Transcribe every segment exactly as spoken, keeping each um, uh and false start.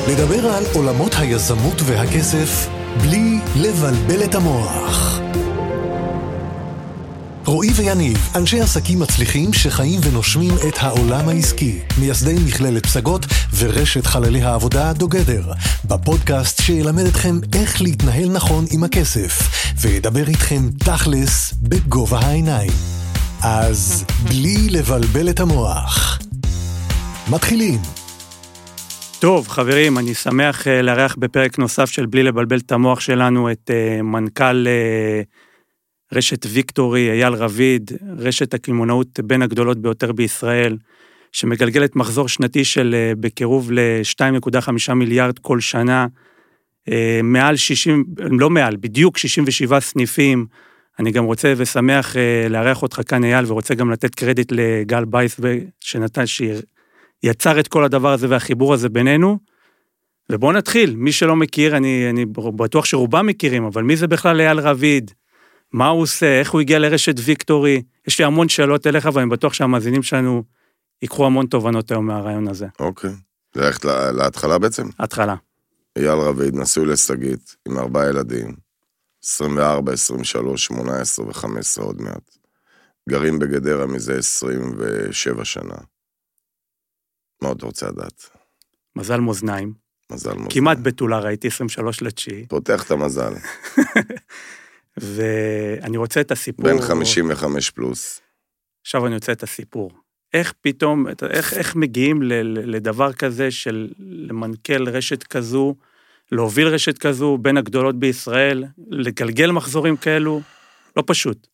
לדבר על עולמות היזמות והכסף בלי לבלבל את המוח. רועי ויניב, אנשי עסקים מצליחים שחיים ונושמים את העולם העסקי, מייסדי מכללת פסגות ורשת חללי העבודה דוגדר, בפודקאסט שילמד אתכם איך להתנהל נכון עם הכסף, וידבר איתכם תכלס בגובה העיניים. אז בלי לבלבל את המוח. מתחילים. טוב, חברים, אני שמח לארח בפרק נוסף של בלי לבלבל את המוח שלנו את מנכ"ל רשת ויקטורי, אייל רביד, רשת הקמעונאות בין הגדולות ביותר בישראל, שמגלגלת מחזור שנתי של בקירוב ל-שתיים נקודה חמש מיליארד כל שנה, מעל שישים, לא מעל, בדיוק שישים ושבעה סניפים. אני גם רוצה ושמח לארח אותך כאן, אייל, ורוצה גם לתת קרדיט לגל בייס, שנתן שיצר את כל הדבר הזה והחיבור הזה בינינו. ובואו נתחיל, מי שלא מכיר, אני, אני בטוח שרובם מכירים, אבל מי זה בכלל אייל רביד? מה הוא עושה? איך הוא הגיע לרשת ויקטורי? יש לי המון שאלות אליך, ואני בטוח שהמאזינים שלנו ייקחו המון תובנות היום מהרעיון הזה. אוקיי. ללכת להתחלה בעצם? התחלה. אייל רביד, נשוי לשגית, עם ארבעה ילדים, עשרים וארבע, עשרים ושלוש, שמונה עשרה וחמש עשרה עוד מעט. גרים בגדרה מזה עשרים ושבע שנה. מה עוד רוצה לדעת? מזל מאזניים. מזל מאזניים. כמעט בתולה, ראיתי עשרים ושלוש לתשיעי. פותח את המזל. ואני רוצה את הסיפור. בין חמישים וחמש פלוס. עכשיו אני רוצה את הסיפור. איך פתאום, איך, איך מגיעים לדבר כזה של למנכ"ל רשת כזו, להוביל רשת כזו בין הגדולות בישראל, לגלגל מחזורים כאלו? לא פשוט.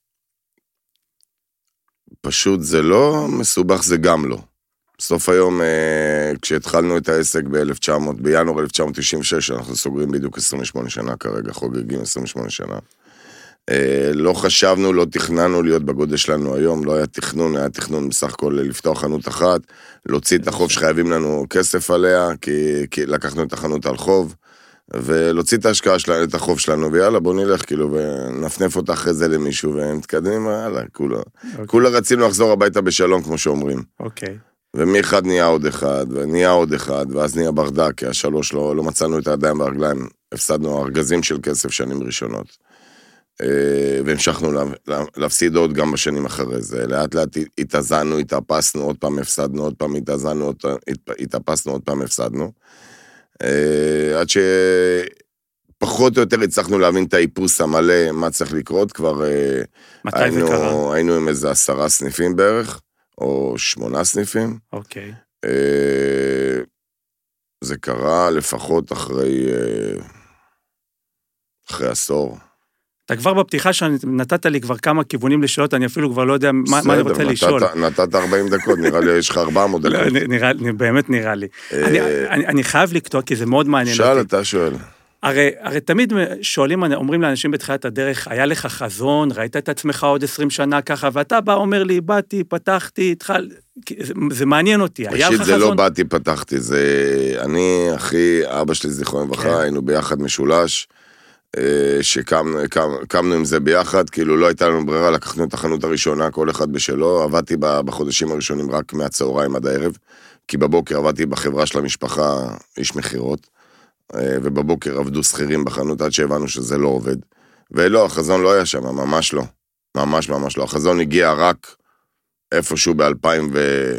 פשוט זה לא, מסובך זה גם לא. בסוף היום, כשהתחלנו את העסק ב-אלף תשע מאות, בינואר אלף תשע מאות תשעים ושש, אנחנו סוגרים בדיוק עשרים ושמונה שנה כרגע, חוגגים עשרים ושמונה שנה. לא חשבנו, לא תכננו להיות בגודל שלנו היום, לא היה תכנון, היה תכנון בסך הכל לפתוח חנות אחת, להוציא את החוב שחייבים לנו כסף עליה, כי, כי לקחנו את החנות על חוב, ולהוציא את ההשקעה שלנו, את החוב שלנו, ויאללה, בוא נלך, כאילו, ונפנף אותה אחרי זה למישהו, ונתקדם, יאללה, כולה. Okay. כולה רצינו לחזור הביתה בשלום, כמו שאומרים. אוקיי. Okay. ומי אחד נהיה עוד אחד, ונהיה עוד אחד, ואז נהיה ברדק, כי השלוש לא, לא מצאנו את הידיים ברגליים, הפסדנו ארגזים של כסף שנים ראשונות. והמשכנו להפסיד עוד גם בשנים אחרי זה, לאט לאט התאזנו, התאפסנו, עוד פעם הפסדנו, עוד פעם התאזנו, התאפסנו, עוד פעם הפסדנו, עד שפחות או יותר הצלחנו להבין את האיפוס המלא, מה צריך לקרות, כבר היינו, היינו עם איזה עשרה סניפים בערך, או שמונה סניפים. אוקיי. זה קרה לפחות אחרי, אחרי עשור. אתה כבר בפתיחה שנתת לי כבר כמה כיוונים לשאלות, אני אפילו כבר לא יודע מה אני רוצה לשאול. נתת ארבעים דקות, נראה לי יש לך ארבע מאות דקות. באמת נראה לי. אני חייב לקטוע, כי זה מאוד מעניין. שאל, אתה שואל. הרי תמיד שואלים, אומרים לאנשים בתחילת הדרך, היה לך חזון, ראית את עצמך עוד עשרים שנה ככה, ואתה בא, אומר לי, באתי, פתחתי, התחל, זה מעניין אותי, היה לך חזון? ראשית, זה לא באתי, פתחתי, זה אני, אחי, אבא שלי זיכרון לברכה, היינו ביחד משולש, שקמנו עם זה ביחד, כאילו לא הייתה לנו ברירה, לקחנו את החנות הראשונה, כל אחד בשלו, עבדתי בחודשים הראשונים רק מהצהריים עד הערב, כי בבוקר עבדתי בחברה של המשפחה, איש מחירות, ובבוקר עבדו שכירים בחנות עד שהבנו שזה לא עובד, ולא, החזון לא היה שם, ממש לא, ממש ממש לא, החזון הגיע רק איפשהו ב-אלפיים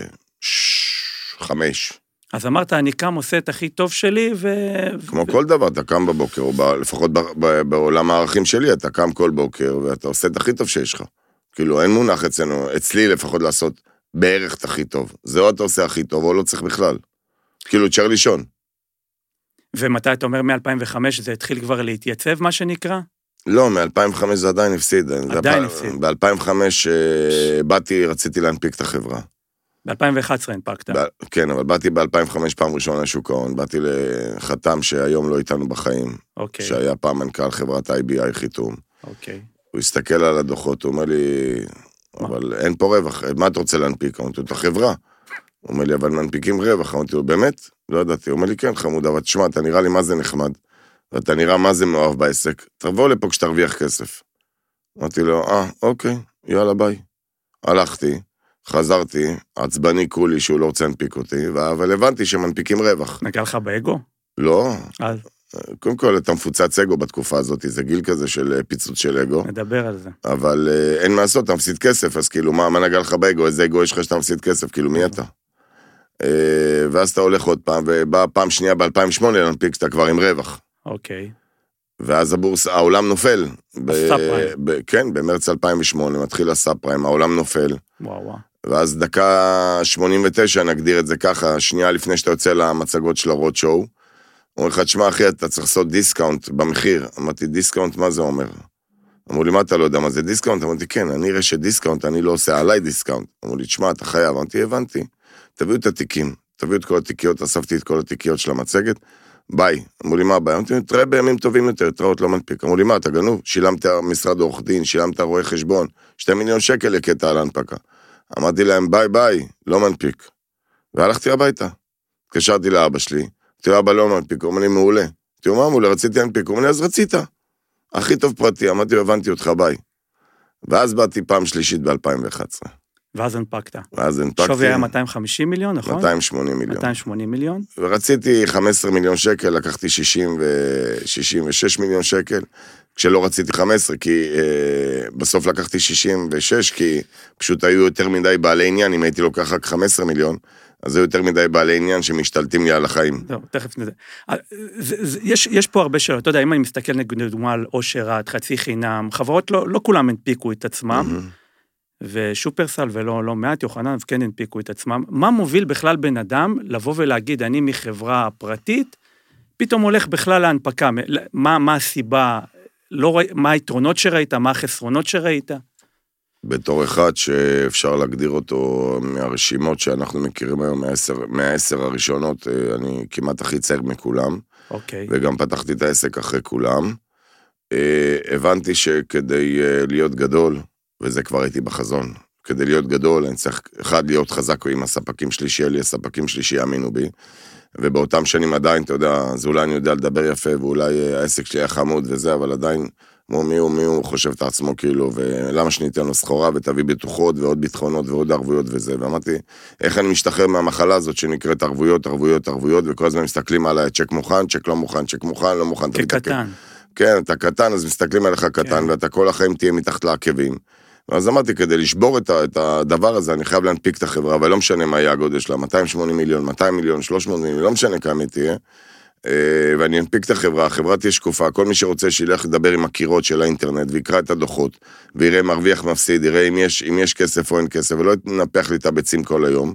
וחמש. אז אמרת, אני קם, עושה את הכי טוב שלי, ו... כמו כל דבר, אתה קם בבוקר, או לפחות בעולם הערכים שלי, אתה קם כל בוקר, ואתה עושה את הכי טוב שיש לך. כאילו, אין מונח אצלנו, אצלי לפחות לעשות בערך את הכי טוב. זה או אתה עושה הכי טוב, או לא צריך בכלל. כאילו, תשאר לישון. ומתי אתה אומר מ-אלפיים וחמש זה התחיל כבר להתייצב, מה שנקרא? לא, מ-אלפיים וחמש זה עדיין הפסיד. עדיין הפסיד. ב-אלפיים וחמש באתי, רציתי להנפיק את החברה. ב-אלפיים ואחת עשרה הנפקת. כן, אבל באתי ב-אלפיים וחמש פעם ראשונה לשוק ההון, באתי לחתם שהיום לא איתנו בחיים, שהיה פעם מנכ"ל חברת איי בי איי חיתום. הוא הסתכל על הדוחות, הוא אומר לי, אבל אין פה רווח, מה אתה רוצה להנפיק? אמרתי לו, את החברה. הוא אומר לי, אבל מנפיקים רווח. אמרתי לו, באמת? לא ידעתי. הוא אומר לי, כן, חמוד, אבל תשמע, אתה נראה לי מה זה נחמד, ואתה נראה מה זה מאוהב בעסק, תבוא לפה כשתרוויח כסף. אמרתי לו, אה, אוקיי, יאללה, ביי. הלכתי, חזרתי, עצבני כולי שהוא לא רוצה להנפיק אותי, אבל הבנתי שמנפיקים רווח. נגע לך באגו? לא. אז? קודם כל, אתה מפוצץ אגו בתקופה הזאת, זה גיל כזה של פיצוץ של אגו. נדבר על זה. אבל אין מה לעשות, אתה מפסיד כסף, אז כאילו, מה, מה נגע לך באגו? איזה אגו יש לך שאתה מפסיד כסף? כאילו, מי אתה? ואז אתה הולך עוד פעם, ובא פעם שנייה ב-אלפיים ושמונה להנפיק, שאתה כבר עם רווח. אוקיי. ואז הבורס, העולם נופל. הסאב-פריים. כן, במרץ אלפיים ושמונה, מתחיל הסאב-פריים, העולם נופל. וואו וואו. ואז דקה שמונים ותשע, נגדיר את זה ככה, שנייה לפני שאתה יוצא למצגות של הרוד שואו, אומר לך, תשמע אחי, אתה צריך לעשות דיסקאונט במחיר. אמרתי, דיסקאונט, מה זה אומר? אמרו לי, מה אתה לא יודע מה זה דיסקאונט? אמרתי, כן, אני רשת דיסקאונט, אני לא עושה עליי דיסקאונט. אמרו לי, תשמע, אתה חייב. אמרתי, הבנתי. תביאו את התיקים, תביאו את כל התיקיות, אספתי את כל התיקיות של המצגת, ביי. אמרו לי, מה ביי? אמרתי, תראה בימים טובים יותר, תראות לא מנפיק. אמרו לי, מה, אתה גנוב? שילמת משרד עורך דין, שילמת רואה חשבון, שתי מיליון שקל יקטע על ההנפקה. אמרתי להם, ביי ביי, לא מנפיק. והלכתי הביתה. התקשרתי לאבא שלי, אמרתי, אבא לא מנפיק, הוא אומר לי, מעולה. אמרתי, מה אמרו לי, רציתי להנפיק, הוא אומר לי, אז רצית. הכי טוב פרטי, אמרתי, הבנתי אותך, ביי. ואז באתי פעם שלישית ב-אלפיים ואחת עשרה. ואז הנפקת. ואז הנפקתי. שווי היה מאתיים וחמישים מיליון, נכון? מאתיים ושמונים מיליון. מאתיים ושמונים מיליון. ורציתי חמישה עשר מיליון שקל, לקחתי שישים ושש מיליון שקל, כשלא רציתי חמש עשרה, כי אה, בסוף לקחתי שישים ושש, כי פשוט היו יותר מדי בעלי עניין, אם הייתי לוקח רק חמישה עשר מיליון, אז היו יותר מדי בעלי עניין שמשתלטים לי על החיים. זהו, תכף נדע. יש, יש פה הרבה שאלות, אתה יודע, אם אני מסתכל לדוגמה על אושר עד, חצי חינם, חברות לא, לא כולם הנפיקו את עצמם, ושופרסל ולא לא מעט, יוחנן וכן הנפיקו את עצמם. מה מוביל בכלל בן אדם לבוא ולהגיד, אני מחברה פרטית, פתאום הולך בכלל להנפקה, מה, מה הסיבה, לא, מה היתרונות שראית, מה החסרונות שראית? בתור אחד שאפשר להגדיר אותו מהרשימות שאנחנו מכירים היום, מהעשר הראשונות, אני כמעט הכי צעיר מכולם, אוקיי. וגם פתחתי את העסק אחרי כולם. הבנתי שכדי להיות גדול, וזה כבר הייתי בחזון, כדי להיות גדול, אני צריך, אחד, להיות חזק עם הספקים שלי, שיהיה לי הספקים שלי שיאמינו בי, ובאותם שנים עדיין, אתה יודע, אז אולי אני יודע לדבר יפה, ואולי העסק שלי היה חמוד וזה, אבל עדיין, כמו מי הוא, מי הוא חושב את עצמו כאילו, ולמה שניתן לו סחורה, ותביא בטוחות, ועוד ביטחונות, ועוד ערבויות וזה, ואמרתי, איך אני משתחרר מהמחלה הזאת, שנקראת ערבויות, ערבויות, ערבויות, וכל הזמן מסתכלים עליי, צ'ק מוכן, צ'ק לא מוכן, צ'ק מוכן, לא מוכן. כקטן. כן, אתה קטן, אז מסתכלים עליך קטן, ואתה כל החיים תהיה מתחת לעקבים. אז אמרתי, כדי לשבור את הדבר הזה, אני חייב להנפיק את החברה, אבל לא משנה מה יהיה הגודל שלה, מאתיים ושמונים מיליון, מאתיים מיליון, שלוש מאות מיליון, לא משנה כמה תהיה, ואני אנפיק את החברה, החברה תהיה שקופה, כל מי שרוצה שילך לדבר עם הקירות של האינטרנט, ויקרא את הדוחות, ויראה מרוויח מפסיד, יראה אם יש, אם יש כסף או אין כסף, ולא נפח לי את הביצים כל היום.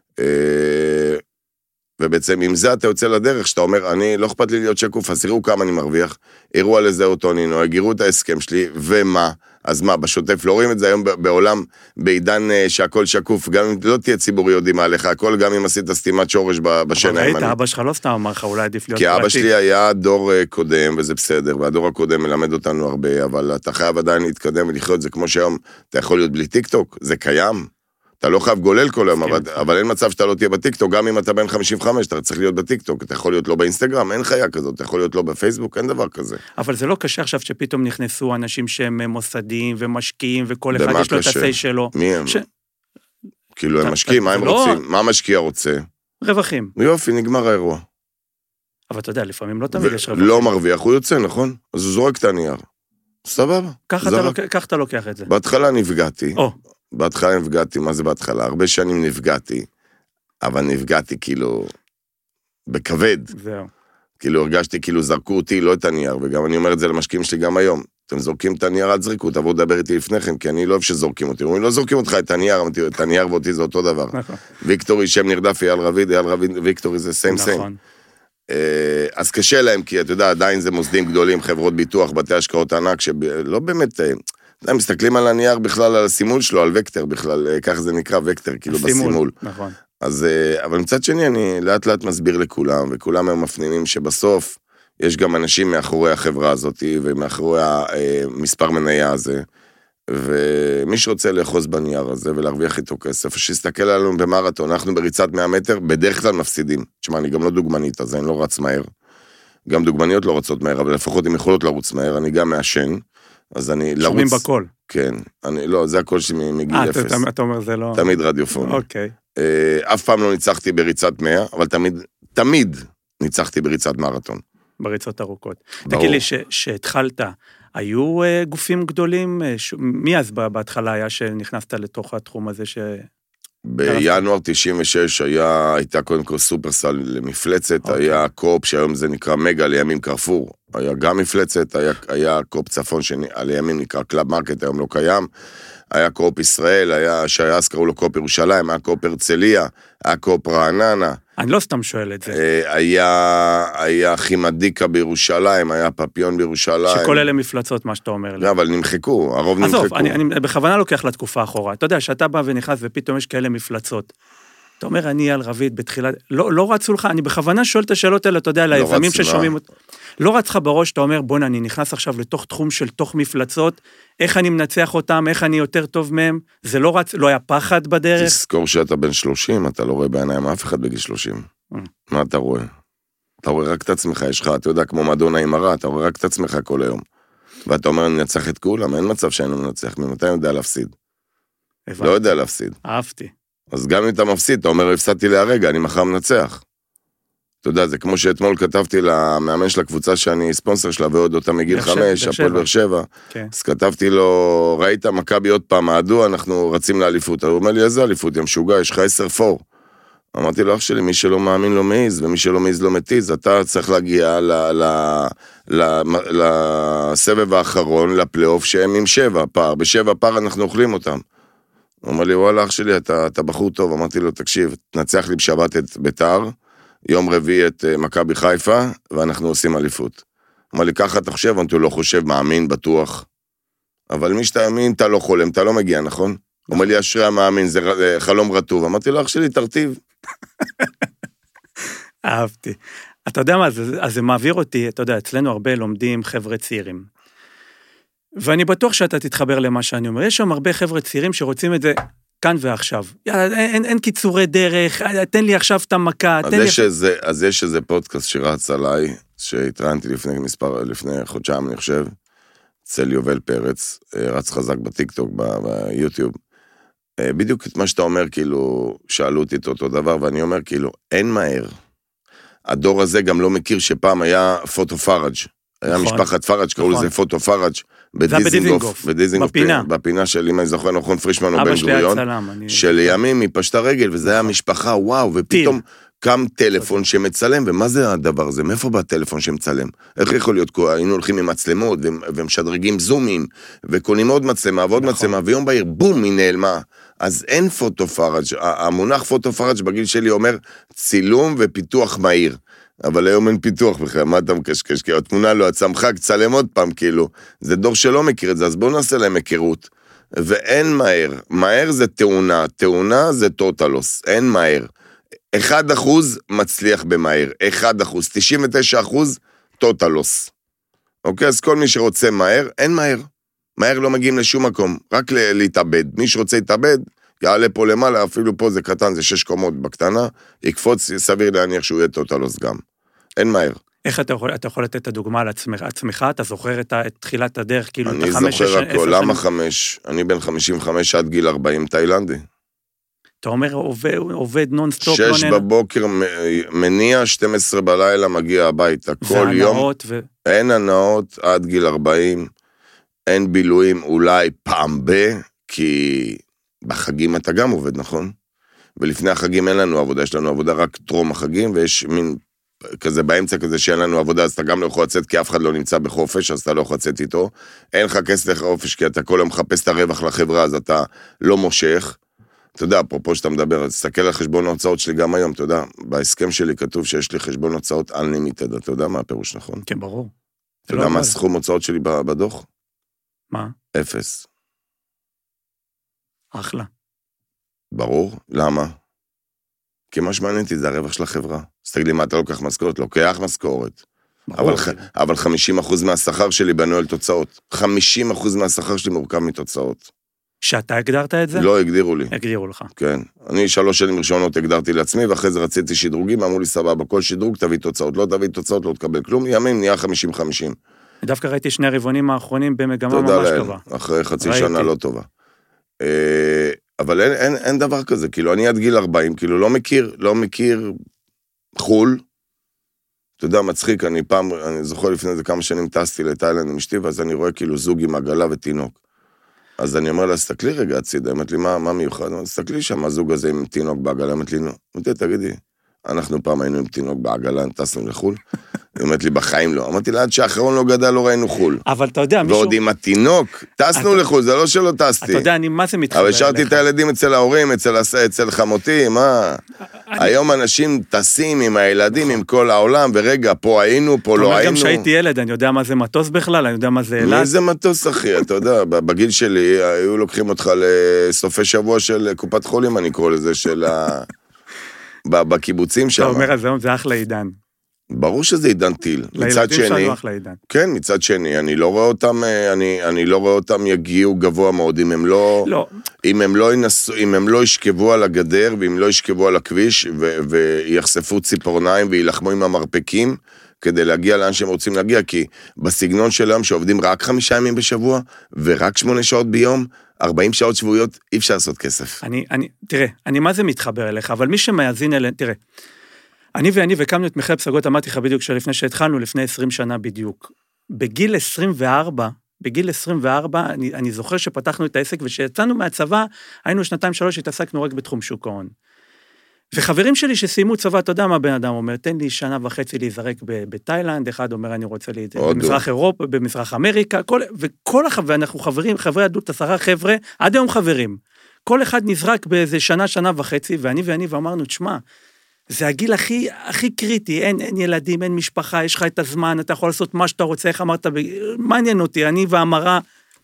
ובעצם עם זה אתה יוצא לדרך, שאתה אומר, אני לא אכפת לי להיות שקוף, אז תראו כמה אני מרוויח, הראו על איזה אוטוני נוהג, הראו את ההסכם שלי, ומה? אז מה, בשוטף לא רואים את זה היום בעולם, בעידן שהכל שקוף, גם אם לא תהיה ציבורי יודעים עליך, הכל גם אם עשית סתימת שורש בשנה הימנית. אבל ראית, אבא שלך לא סתם אמר לך, אולי עדיף להיות פרטי. כי אבא שלי היה דור קודם, וזה בסדר, והדור הקודם מלמד אותנו הרבה, אבל אתה חייב עדיין להתקדם ולחיות, זה כמו שהיום, אתה יכול להיות בלי טיקטוק, זה קיים. אתה לא חייב גולל כל היום, אבל, אבל אין מצב שאתה לא תהיה בטיקטוק, גם אם אתה בן חמישים וחמש, אתה צריך להיות בטיקטוק, אתה יכול להיות לא באינסטגרם, אין חיה כזאת, אתה יכול להיות לא בפייסבוק, אין דבר כזה. אבל זה לא קשה עכשיו שפתאום נכנסו אנשים שהם מוסדיים ומשקיעים, וכל אחד יש לו את הסי שלו. מי הם? ש... כאילו הם משקיעים, מה הם לא... רוצים? מה המשקיע רוצה? רווחים. יופי, נגמר האירוע. אבל אתה יודע, לפעמים לא תמיד ו... יש רווחים. לא מרוויח, הוא יוצא, נכון? אז הוא זורק את הנייר. סבבה. ככה אתה, לוק... כך אתה לוקח את זה. בהתחלה נפגעתי. או. בהתחלה נפגעתי, מה זה בהתחלה? הרבה שנים נפגעתי, אבל נפגעתי כאילו בכבד. זהו. כאילו הרגשתי כאילו זרקו אותי, לא את הנייר, וגם אני אומר את זה למשקיעים שלי גם היום. אתם זורקים את הנייר, אל תזרקו, תבואו לדבר איתי לפניכם, כי אני לא אוהב שזורקים אותי. אומרים, לא זורקים אותך את הנייר, את הנייר ואותי זה אותו דבר. ויקטורי, שם נרדף, אייל רביד, אייל רביד, ויקטורי זה סיים סיים. נכון. אז קשה להם, כי אתה יודע, עדיין זה מוסדים גדולים, חברות ביטוח, בתי השקעות ענק, שלא באמת... הם מסתכלים על הנייר בכלל, על הסימול שלו, על וקטר בכלל, כך זה נקרא וקטר, כאילו בסימול. נכון. אז, אבל מצד שני, אני לאט לאט מסביר לכולם, וכולם הם מפנימים שבסוף, יש גם אנשים מאחורי החברה הזאת, ומאחורי המספר מניה הזה, ומי שרוצה לאחוז בנייר הזה, ולהרוויח איתו כסף, שיסתכל עלינו במרתון, אנחנו בריצת מאה מטר, בדרך כלל מפסידים. תשמע, אני גם לא דוגמנית, אז אני לא רץ מהר. גם דוגמניות לא רצות מהר, אבל לפחות הן יכולות לרוץ מהר, אני גם מעשן. אז אני לרוץ... שומעים בקול. כן, אני, לא, זה הכל שלי מגיל אפס. אה, אתה אומר זה לא... תמיד רדיופון. אוקיי. אף פעם לא ניצחתי בריצת מאה, אבל תמיד, תמיד ניצחתי בריצת מרתון. בריצות ארוכות. ברור. תגיד לי, שהתחלת, היו גופים גדולים? מי אז בהתחלה היה שנכנסת לתוך התחום הזה ש... בינואר תשעים ושש היה, הייתה קודם כל סופרסל למפלצת, okay. היה קופ שהיום זה נקרא מגה, לימים קרפור, היה גם מפלצת, היה, היה קופ צפון שלימים נקרא קלאב מרקט, היום לא קיים, היה קופ ישראל, היה, שהיה אז קראו לו קופ ירושלים, היה קופ הרצליה, היה קופ רעננה. אני לא סתם שואל את זה. היה, היה חימדיקה בירושלים, היה פפיון בירושלים. שכל אלה מפלצות, מה שאתה אומר לי. לא, אבל נמחקו, הרוב נמחקו. עזוב, אני, אני בכוונה לוקח לתקופה אחורה. אתה יודע, שאתה בא ונכנס ופתאום יש כאלה מפלצות. אתה אומר, אני על רביד בתחילת... לא, לא רצו לך, אני בכוונה שואל את השאלות האלה, אתה יודע, ליזמים ששומעים אותי. לא רץ לך בראש, אתה אומר, בוא, אני נכנס עכשיו לתוך תחום של תוך מפלצות, איך אני מנצח אותם, איך אני יותר טוב מהם, זה לא רץ, לא היה פחד בדרך. תזכור שאתה בן שלושים, אתה לא רואה בעיניים אף אחד בגיל שלושים. מה אתה רואה? אתה רואה רק את עצמך, יש לך, אתה יודע, כמו מדונה עם הרע, אתה רואה רק את עצמך כל היום. ואתה אומר, אני נצח את כולם, אין מצב שהיינו מנצח, ממתי אני יודע להפסיד? לא יודע להפסיד. אהבתי. אז גם אם אתה מפסיד, אתה אומר, הפסדתי להרגע, אני מחר מנצח. אתה יודע, זה כמו שאתמול כתבתי למאמן של הקבוצה שאני ספונסר שלה, ועוד אותה מגיל חמש, הפועל באר שבע. אז כתבתי לו, ראית מכבי עוד פעם, מעדו, אנחנו רצים לאליפות. הוא אומר לי, איזה אליפות? יא משוגע, יש לך עשר פור. אמרתי לו, אח שלי, מי שלא מאמין לא מעיז, ומי שלא מעיז לא מתיז, אתה צריך להגיע לסבב האחרון, לפלייאוף, שהם עם שבע פער. בשבע פער אנחנו אוכלים אותם. הוא אומר לי, וואלה, אח שלי, אתה, אתה בחור טוב. אמרתי לו, תקשיב, תנצח לי בשבת את ביתר, יום רביעי את מכבי חיפה, ואנחנו עושים אליפות. אמר לי, ככה אתה חושב, אני לא חושב, מאמין, בטוח. אבל מי שאתה מאמין, אתה לא חולם, אתה לא מגיע, נכון? הוא אומר לי, אשרי המאמין, זה חלום רטוב. אמרתי לו, אח שלי, תרטיב. אהבתי. אתה יודע מה, אז זה מעביר אותי, אתה יודע, אצלנו הרבה לומדים חבר'ה צעירים. ואני בטוח שאתה תתחבר למה שאני אומר. יש שם הרבה חבר'ה צעירים שרוצים את זה כאן ועכשיו. יאללה, אין, אין קיצורי דרך, תן לי עכשיו את המכה. אז, יש, לי... איזה, אז יש איזה פודקאסט שרץ עליי, שהתראיינתי לפני מספר, לפני חודשיים, אני חושב, אצל יובל פרץ, רץ חזק בטיקטוק, ביוטיוב. בדיוק את מה שאתה אומר, כאילו, שאלו אותי את אותו דבר, ואני אומר, כאילו, אין מהר. הדור הזה גם לא מכיר שפעם היה פוטו פארג'. היה משפחת פארג', קראו לזה פוטו פארג' בדיזינגוף, בפינה. בפינה של, אם אני זוכר נכון, פרישמן או בן גוריון, שלימים היא פשטה רגל, וזה היה משפחה, וואו, ופתאום קם טלפון שמצלם, ומה זה הדבר הזה? מאיפה בא הטלפון שמצלם? איך יכול להיות? היינו הולכים עם מצלמות, ומשדרגים זומים, וקונים עוד מצלמה, ועוד מצלמה, ויום בהיר, בום, היא נעלמה. אז אין פוטו פארג'. המונח פוטו פארג' בגיל שלי אומר, צילום ופיתוח מהיר. אבל היום אין פיתוח בכלל, מה אתה מקשקש? כי התמונה לא הצמחה, צלם עוד פעם, כאילו. זה דור שלא מכיר את זה, אז בואו נעשה להם היכרות. ואין מהר. מהר זה תאונה, תאונה זה טוטלוס, אין מהר. אחד אחוז מצליח במהר, אחד אחוז, תשעים ותשע אחוז טוטלוס. אוקיי, אז כל מי שרוצה מהר, אין מהר. מהר לא מגיעים לשום מקום, רק להתאבד. מי שרוצה להתאבד, יעלה פה למעלה, אפילו פה זה קטן, זה שש קומות בקטנה, יקפוץ, סביר להניח שהוא יהיה טוטלוס גם. אין מהר. איך אתה יכול, אתה יכול לתת את הדוגמה על עצמך, עצמך? אתה זוכר את, את תחילת הדרך, כאילו אני זוכר הכל, למה חמש? אני בן חמישים וחמש עד גיל ארבעים תאילנדי. אתה אומר, עובד, עובד נונסטופ. שש בבוקר מניע, שתים עשרה בלילה מגיע הביתה, כל יום. ו... אין הנאות עד גיל ארבעים, אין בילויים אולי פעם ב, כי בחגים אתה גם עובד, נכון? ולפני החגים אין לנו עבודה, יש לנו עבודה רק טרום החגים, ויש מין כזה באמצע כזה שאין לנו עבודה, אז אתה גם לא יכול לצאת, כי אף אחד לא נמצא בחופש, אז אתה לא יכול לצאת איתו. אין לך כסף לחופש, כי אתה כל יום מחפש את הרווח לחברה, אז אתה לא מושך. אתה יודע, אפרופו שאתה מדבר, אז תסתכל על חשבון ההוצאות שלי גם היום, אתה יודע, בהסכם שלי כתוב שיש לי חשבון הוצאות unlimited, אתה יודע מה הפירוש, נכון? כן, ברור. אתה יודע מה הסכום הוצאות שלי בדוח? מה? אפס. אחלה. ברור, למה? כי מה שמעניין אותי זה הרווח של החברה. אז תגיד לי מה, אתה לוקח משכורת? לוקח משכורת. אבל, אבל חמישים אחוז מהשכר שלי בנוי על תוצאות. חמישים אחוז מהשכר שלי מורכב מתוצאות. שאתה הגדרת את זה? לא, הגדירו לי. הגדירו לך. כן. אני שלוש שנים ראשונות הגדרתי לעצמי, ואחרי זה רציתי שדרוגים, אמרו לי סבבה, כל שדרוג תביא תוצאות, לא תביא תוצאות, לא תקבל כלום, ימים נהיה חמישים חמישים. דווקא ראיתי שני רבעונים האחרונים במגמה ממש טובה. אחרי חצי שנה לא טובה. אבל אין, אין, אין דבר כזה, כאילו, אני עד גיל ארבעים, כאילו, לא מכיר, לא מכיר חול, אתה יודע, מצחיק, אני פעם, אני זוכר לפני זה כמה שנים טסתי לתאילנד עם אשתי, ואז אני רואה כאילו זוג עם עגלה ותינוק. אז אני אומר לה, סתכלי רגע הצידה, אמרת לי, מה, מה מיוחד? סתכלי שם, הזוג הזה עם תינוק בעגלה, אמרת לי, נו, אמרתי, תגידי, אנחנו פעם היינו עם תינוק בעגלה, טסנו לחול, אמרת לי, בחיים לא. אמרתי לה, עד שהאחרון לא גדל, לא ראינו חול. אבל אתה יודע, מישהו... ועוד עם התינוק, טסנו לחול, זה לא שלא טסתי. אתה יודע, אני, מה זה מתחבר אבל אליך? השארתי את הילדים אצל ההורים, אצל חמותי, מה? היום אנשים טסים עם הילדים, עם כל העולם, ורגע, פה היינו, פה לא היינו. גם שהייתי ילד, אני יודע מה זה מטוס בכלל, אני יודע מה זה אילת. מי זה מטוס, אחי? אתה יודע, בגיל שלי, היו לוקחים אותך לסופי שבוע של קופת חולים, אני קורא לזה, של ה... בקיבוצים שם. אתה אומר על זה, זה אחלה עידן. ברור שזה עידן טיל. מצד שני... לילדים שלנו אחלה עידן. כן, מצד שני, אני לא רואה אותם, אני, אני לא רואה אותם יגיעו גבוה מאוד, אם הם לא... לא. אם הם לא ינסו, אם הם לא ישכבו על הגדר, ואם לא ישכבו על הכביש, ו, ויחשפו ציפורניים, וילחמו עם המרפקים, כדי להגיע לאן שהם רוצים להגיע, כי בסגנון שלהם שעובדים רק חמישה ימים בשבוע, ורק שמונה שעות ביום, ארבעים שעות שבועיות, אי אפשר לעשות כסף. אני, אני, תראה, אני מה זה מתחבר אליך, אבל מי שמאזין אליהם, תראה, אני ואני וקמנו את מכללת פסגות, אמרתי לך בדיוק שלפני שהתחלנו, לפני עשרים שנה בדיוק. בגיל עשרים וארבע, בגיל עשרים וארבע, אני, אני זוכר שפתחנו את העסק, ושיצאנו מהצבא, היינו שנתיים שלוש, התעסקנו רק בתחום שוק ההון. וחברים שלי שסיימו צבא, אתה יודע מה בן אדם אומר, תן לי שנה וחצי להיזרק בתאילנד, אחד אומר אני רוצה לי במזרח אירופה, במזרח אמריקה, כל, וכל החבר, אנחנו חברים, חברי עדות, עשרה חבר'ה, עד היום חברים. כל אחד נזרק באיזה שנה, שנה וחצי, ואני ואני ואמרנו, תשמע, זה הגיל הכי, הכי קריטי, אין, אין ילדים, אין משפחה, יש לך את הזמן, אתה יכול לעשות מה שאתה רוצה, איך אמרת, מעניין אותי, אני והמרה,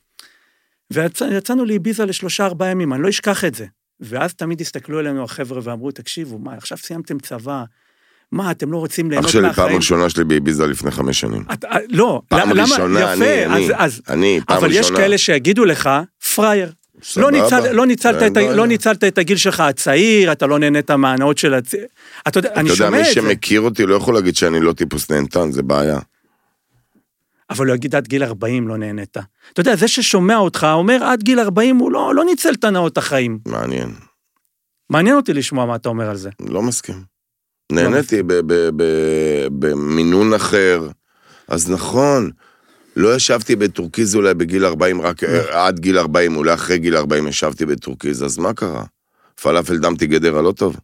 ויצאנו להיביזה לשלושה, ארבעה ימים, אני לא אשכח את זה. ואז תמיד הסתכלו אלינו החבר'ה ואמרו, תקשיבו, מה, עכשיו סיימתם צבא, מה, אתם לא רוצים ליהנות מהחיים? אח שלי, פעם ראשונה שלי בהיביזה לפני חמש שנים. לא, פעם ראשונה, אני, אני, אני, פעם ראשונה. אבל יש כאלה שיגידו לך, פרייר, לא ניצלת את הגיל שלך הצעיר, אתה לא נהנית מהנאות של הצעיר, אתה יודע, אני שומע את זה. אתה יודע, מי שמכיר אותי לא יכול להגיד שאני לא טיפוס נהנתן, זה בעיה. אבל הוא יגיד עד גיל ארבעים לא נהנית. אתה יודע, זה ששומע אותך, אומר עד גיל ארבעים הוא לא, לא ניצל את הנאות החיים. מעניין. מעניין אותי לשמוע מה אתה אומר על זה. לא מסכים. נהניתי במינון אחר, אז נכון, לא ישבתי בטורקיז אולי בגיל ארבעים, רק עד גיל ארבעים, אולי אחרי גיל ארבעים ישבתי בטורקיז, אז מה קרה? פלאפל דמתי גדרה לא טוב?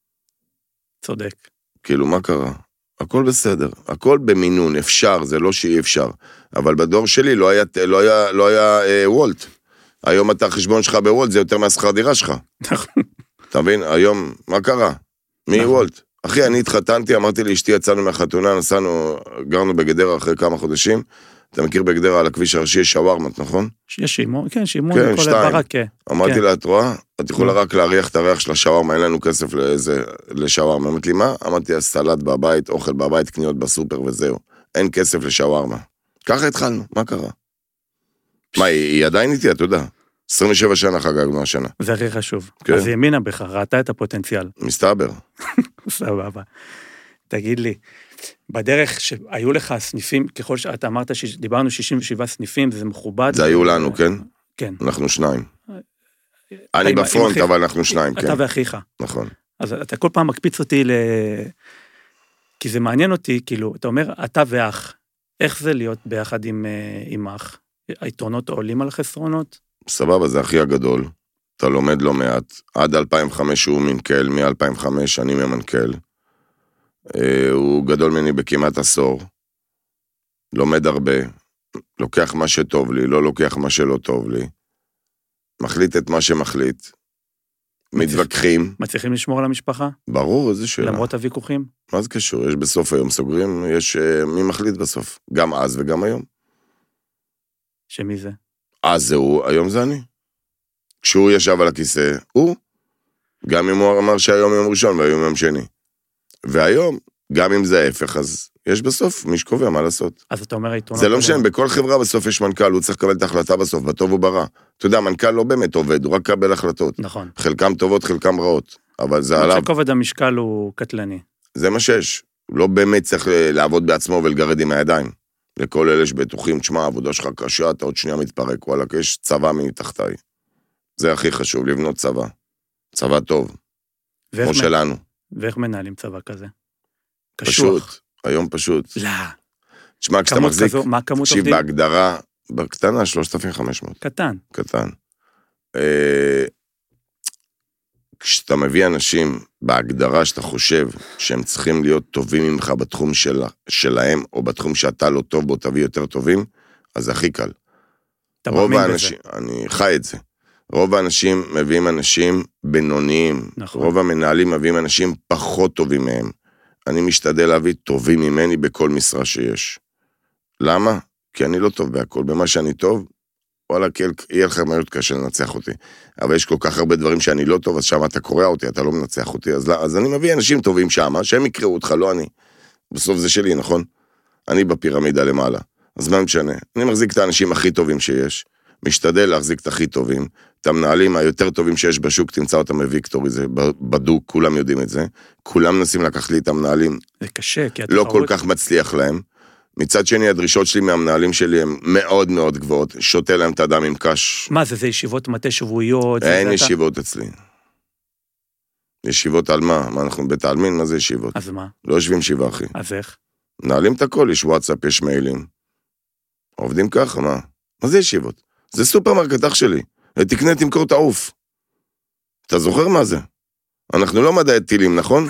צודק. כאילו, מה קרה? הכל בסדר, הכל במינון, אפשר, זה לא שאי אפשר, אבל בדור שלי לא היה, לא היה, לא היה אה, וולט. היום אתה חשבון שלך בוולט, זה יותר מהשכר דירה שלך. נכון. אתה מבין? היום, מה קרה? מי וולט? אחי, אני התחתנתי, אמרתי לי, אשתי יצאנו מהחתונה, נסענו, גרנו בגדרה אחרי כמה חודשים, אתה מכיר בגדרה על הכביש הראשי, יש שווארמת, נכון? יש שימון, כן, שימון, כן, שתיים. אמרתי לה, את רואה? את יכולה רק להריח את הריח של השווארמה, אין לנו כסף לשווארמה. אמרתי לי, מה? אמרתי, סלט בבית, אוכל בבית, קניות בסופר וזהו. אין כסף לשווארמה. ככה התחלנו, מה קרה? מה, היא עדיין איתי, אתה יודע. עשרים ושבע שנה חגגנו השנה. זה הכי חשוב. אז היא האמינה בך, ראתה את הפוטנציאל. מסתבר. סבבה. תגיד לי, בדרך שהיו לך סניפים, ככל שאתה אמרת שדיברנו שישים ושבעה סניפים, זה מכובד. זה היו לנו, כן? כן. אנחנו שניים. אני בפרונט, אבל אנחנו שניים, כן. אתה ואחיך. נכון. אז אתה כל פעם מקפיץ אותי ל... כי זה מעניין אותי, כאילו, אתה אומר, אתה ואח, איך זה להיות ביחד עם, עם אח? היתרונות עולים על החסרונות? סבבה, זה הכי הגדול. אתה לומד לא מעט. עד אלפיים וחמש הוא מנכ"ל, מ-אלפיים וחמש אני ממנכ"ל. הוא גדול ממני בכמעט עשור. לומד הרבה. לוקח מה שטוב לי, לא לוקח מה שלא טוב לי. מחליט את מה שמחליט. מתווכחים. מצליחים לשמור על המשפחה? ברור, איזה שאלה. למרות הוויכוחים? מה זה קשור? יש בסוף היום סוגרים, יש מי מחליט בסוף. גם אז וגם היום. שמי זה? אז זה הוא, היום זה אני. כשהוא ישב על הכיסא, הוא. גם אם הוא אמר שהיום יום ראשון והיום יום שני. והיום, גם אם זה ההפך, אז יש בסוף מי שקובע מה לעשות. אז אתה אומר היתרונות... זה לא משנה, בכל חברה בסוף יש מנכ"ל, הוא צריך לקבל את ההחלטה בסוף, בטוב וברע. אתה יודע, מנכ"ל לא באמת עובד, הוא רק קבל החלטות. נכון. חלקם טובות, חלקם רעות, אבל זה עליו. שכובד המשקל הוא קטלני. זה מה שיש. לא באמת צריך לעבוד בעצמו ולגרד עם הידיים. לכל אלה שבטוחים, תשמע, העבודה שלך קשה, אתה עוד שנייה מתפרק, וואלה, יש צבא מתחתיי. זה הכי חשוב, לבנות צבא. צבא טוב. כמו שלנו. ואיך מנהלים צבא כזה? פשוט. היום פשוט. לא. תשמע, כשאתה מחזיק, כזו, מה כמות תקשיב, עובדים? בהגדרה, בקטנה, שלושת אלפים וחמש מאות. קטן. קטן. אה, כשאתה מביא אנשים בהגדרה שאתה חושב שהם צריכים להיות טובים ממך בתחום של, שלהם, או בתחום שאתה לא טוב בו, תביא יותר טובים, אז זה הכי קל. אתה מאמין האנשים, בזה. אני חי את זה. רוב האנשים מביאים אנשים בינוניים. נכון. רוב המנהלים מביאים אנשים פחות טובים מהם. אני משתדל להביא טובים ממני בכל משרה שיש. למה? כי אני לא טוב בהכל. במה שאני טוב, וואלה, יהיה לך מאוד קשה לנצח אותי. אבל יש כל כך הרבה דברים שאני לא טוב, אז שם אתה קורא אותי, אתה לא מנצח אותי. אז, אז אני מביא אנשים טובים שם, שהם יקראו אותך, לא אני. בסוף זה שלי, נכון? אני בפירמידה למעלה. אז מה משנה? אני מחזיק את האנשים הכי טובים שיש, משתדל להחזיק את הכי טובים, את המנהלים היותר טובים שיש בשוק, תמצא אותם בוויקטורי, זה בדוק, כולם יודעים את זה, כולם נסים לקח לי את המנהלים. זה קשה, כי לא כל כך מצליח להם. מצד שני, הדרישות שלי מהמנהלים שלי הן מאוד מאוד גבוהות, שותה להם את האדם עם קש. מה זה, זה ישיבות מטה שבועיות? אין ישיבות אצלי. ישיבות על מה? מה אנחנו בית העלמין? מה זה ישיבות? אז מה? לא יושבים שבעה, אחי. אז איך? מנהלים את הכל, יש וואטסאפ, יש מיילים. עובדים ככה, מה? מה זה ישיבות? זה סופרמרקט אח שלי. תקנה, תמכור את העוף. אתה זוכר מה זה? אנחנו לא מדעי טילים, נכון?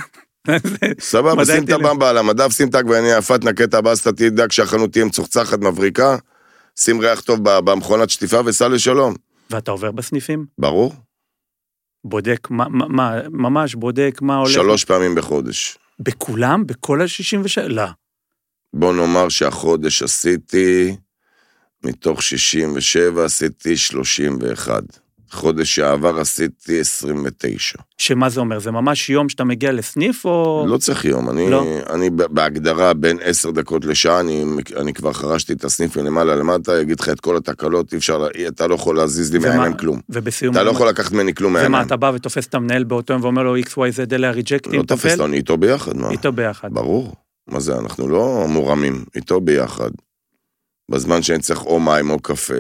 סבבה, שים את הבמבה על המדף, שים את הגביני יפת, נקה את הבאס, אתה תדאג שהחנות תהיה מצוחצחת מבריקה, שים ריח טוב במכונת שטיפה וסע לשלום. ואתה עובר בסניפים? ברור. בודק, מה, מה, ממש בודק מה הולך? שלוש פעמים בחודש. בכולם? בכל ה-שישים ושבע? לא. בוא נאמר שהחודש עשיתי, מתוך שישים ושבע עשיתי שלושים ואחת. חודש שעבר עשיתי עשרים ותשע. שמה זה אומר? זה ממש יום שאתה מגיע לסניף או... לא צריך יום, אני, לא. אני בהגדרה בין עשר דקות לשעה, אני, אני כבר חרשתי את הסניף מלמעלה למטה, אגיד לך את כל התקלות, אפשר, אתה לא יכול להזיז לי מהעיניים כלום. ובסיום... אתה לא יכול לקחת ממני כלום מהעיניים. ומה, אתה בא ותופס את המנהל באותו יום ואומר לו איקס וואי זד אלה הריג'קטים, לא תופס לו, אני איתו ביחד, מה? איתו ביחד. ברור. מה זה, אנחנו לא מורמים, איתו ביחד. בזמן שאני צריך או מים או קפה,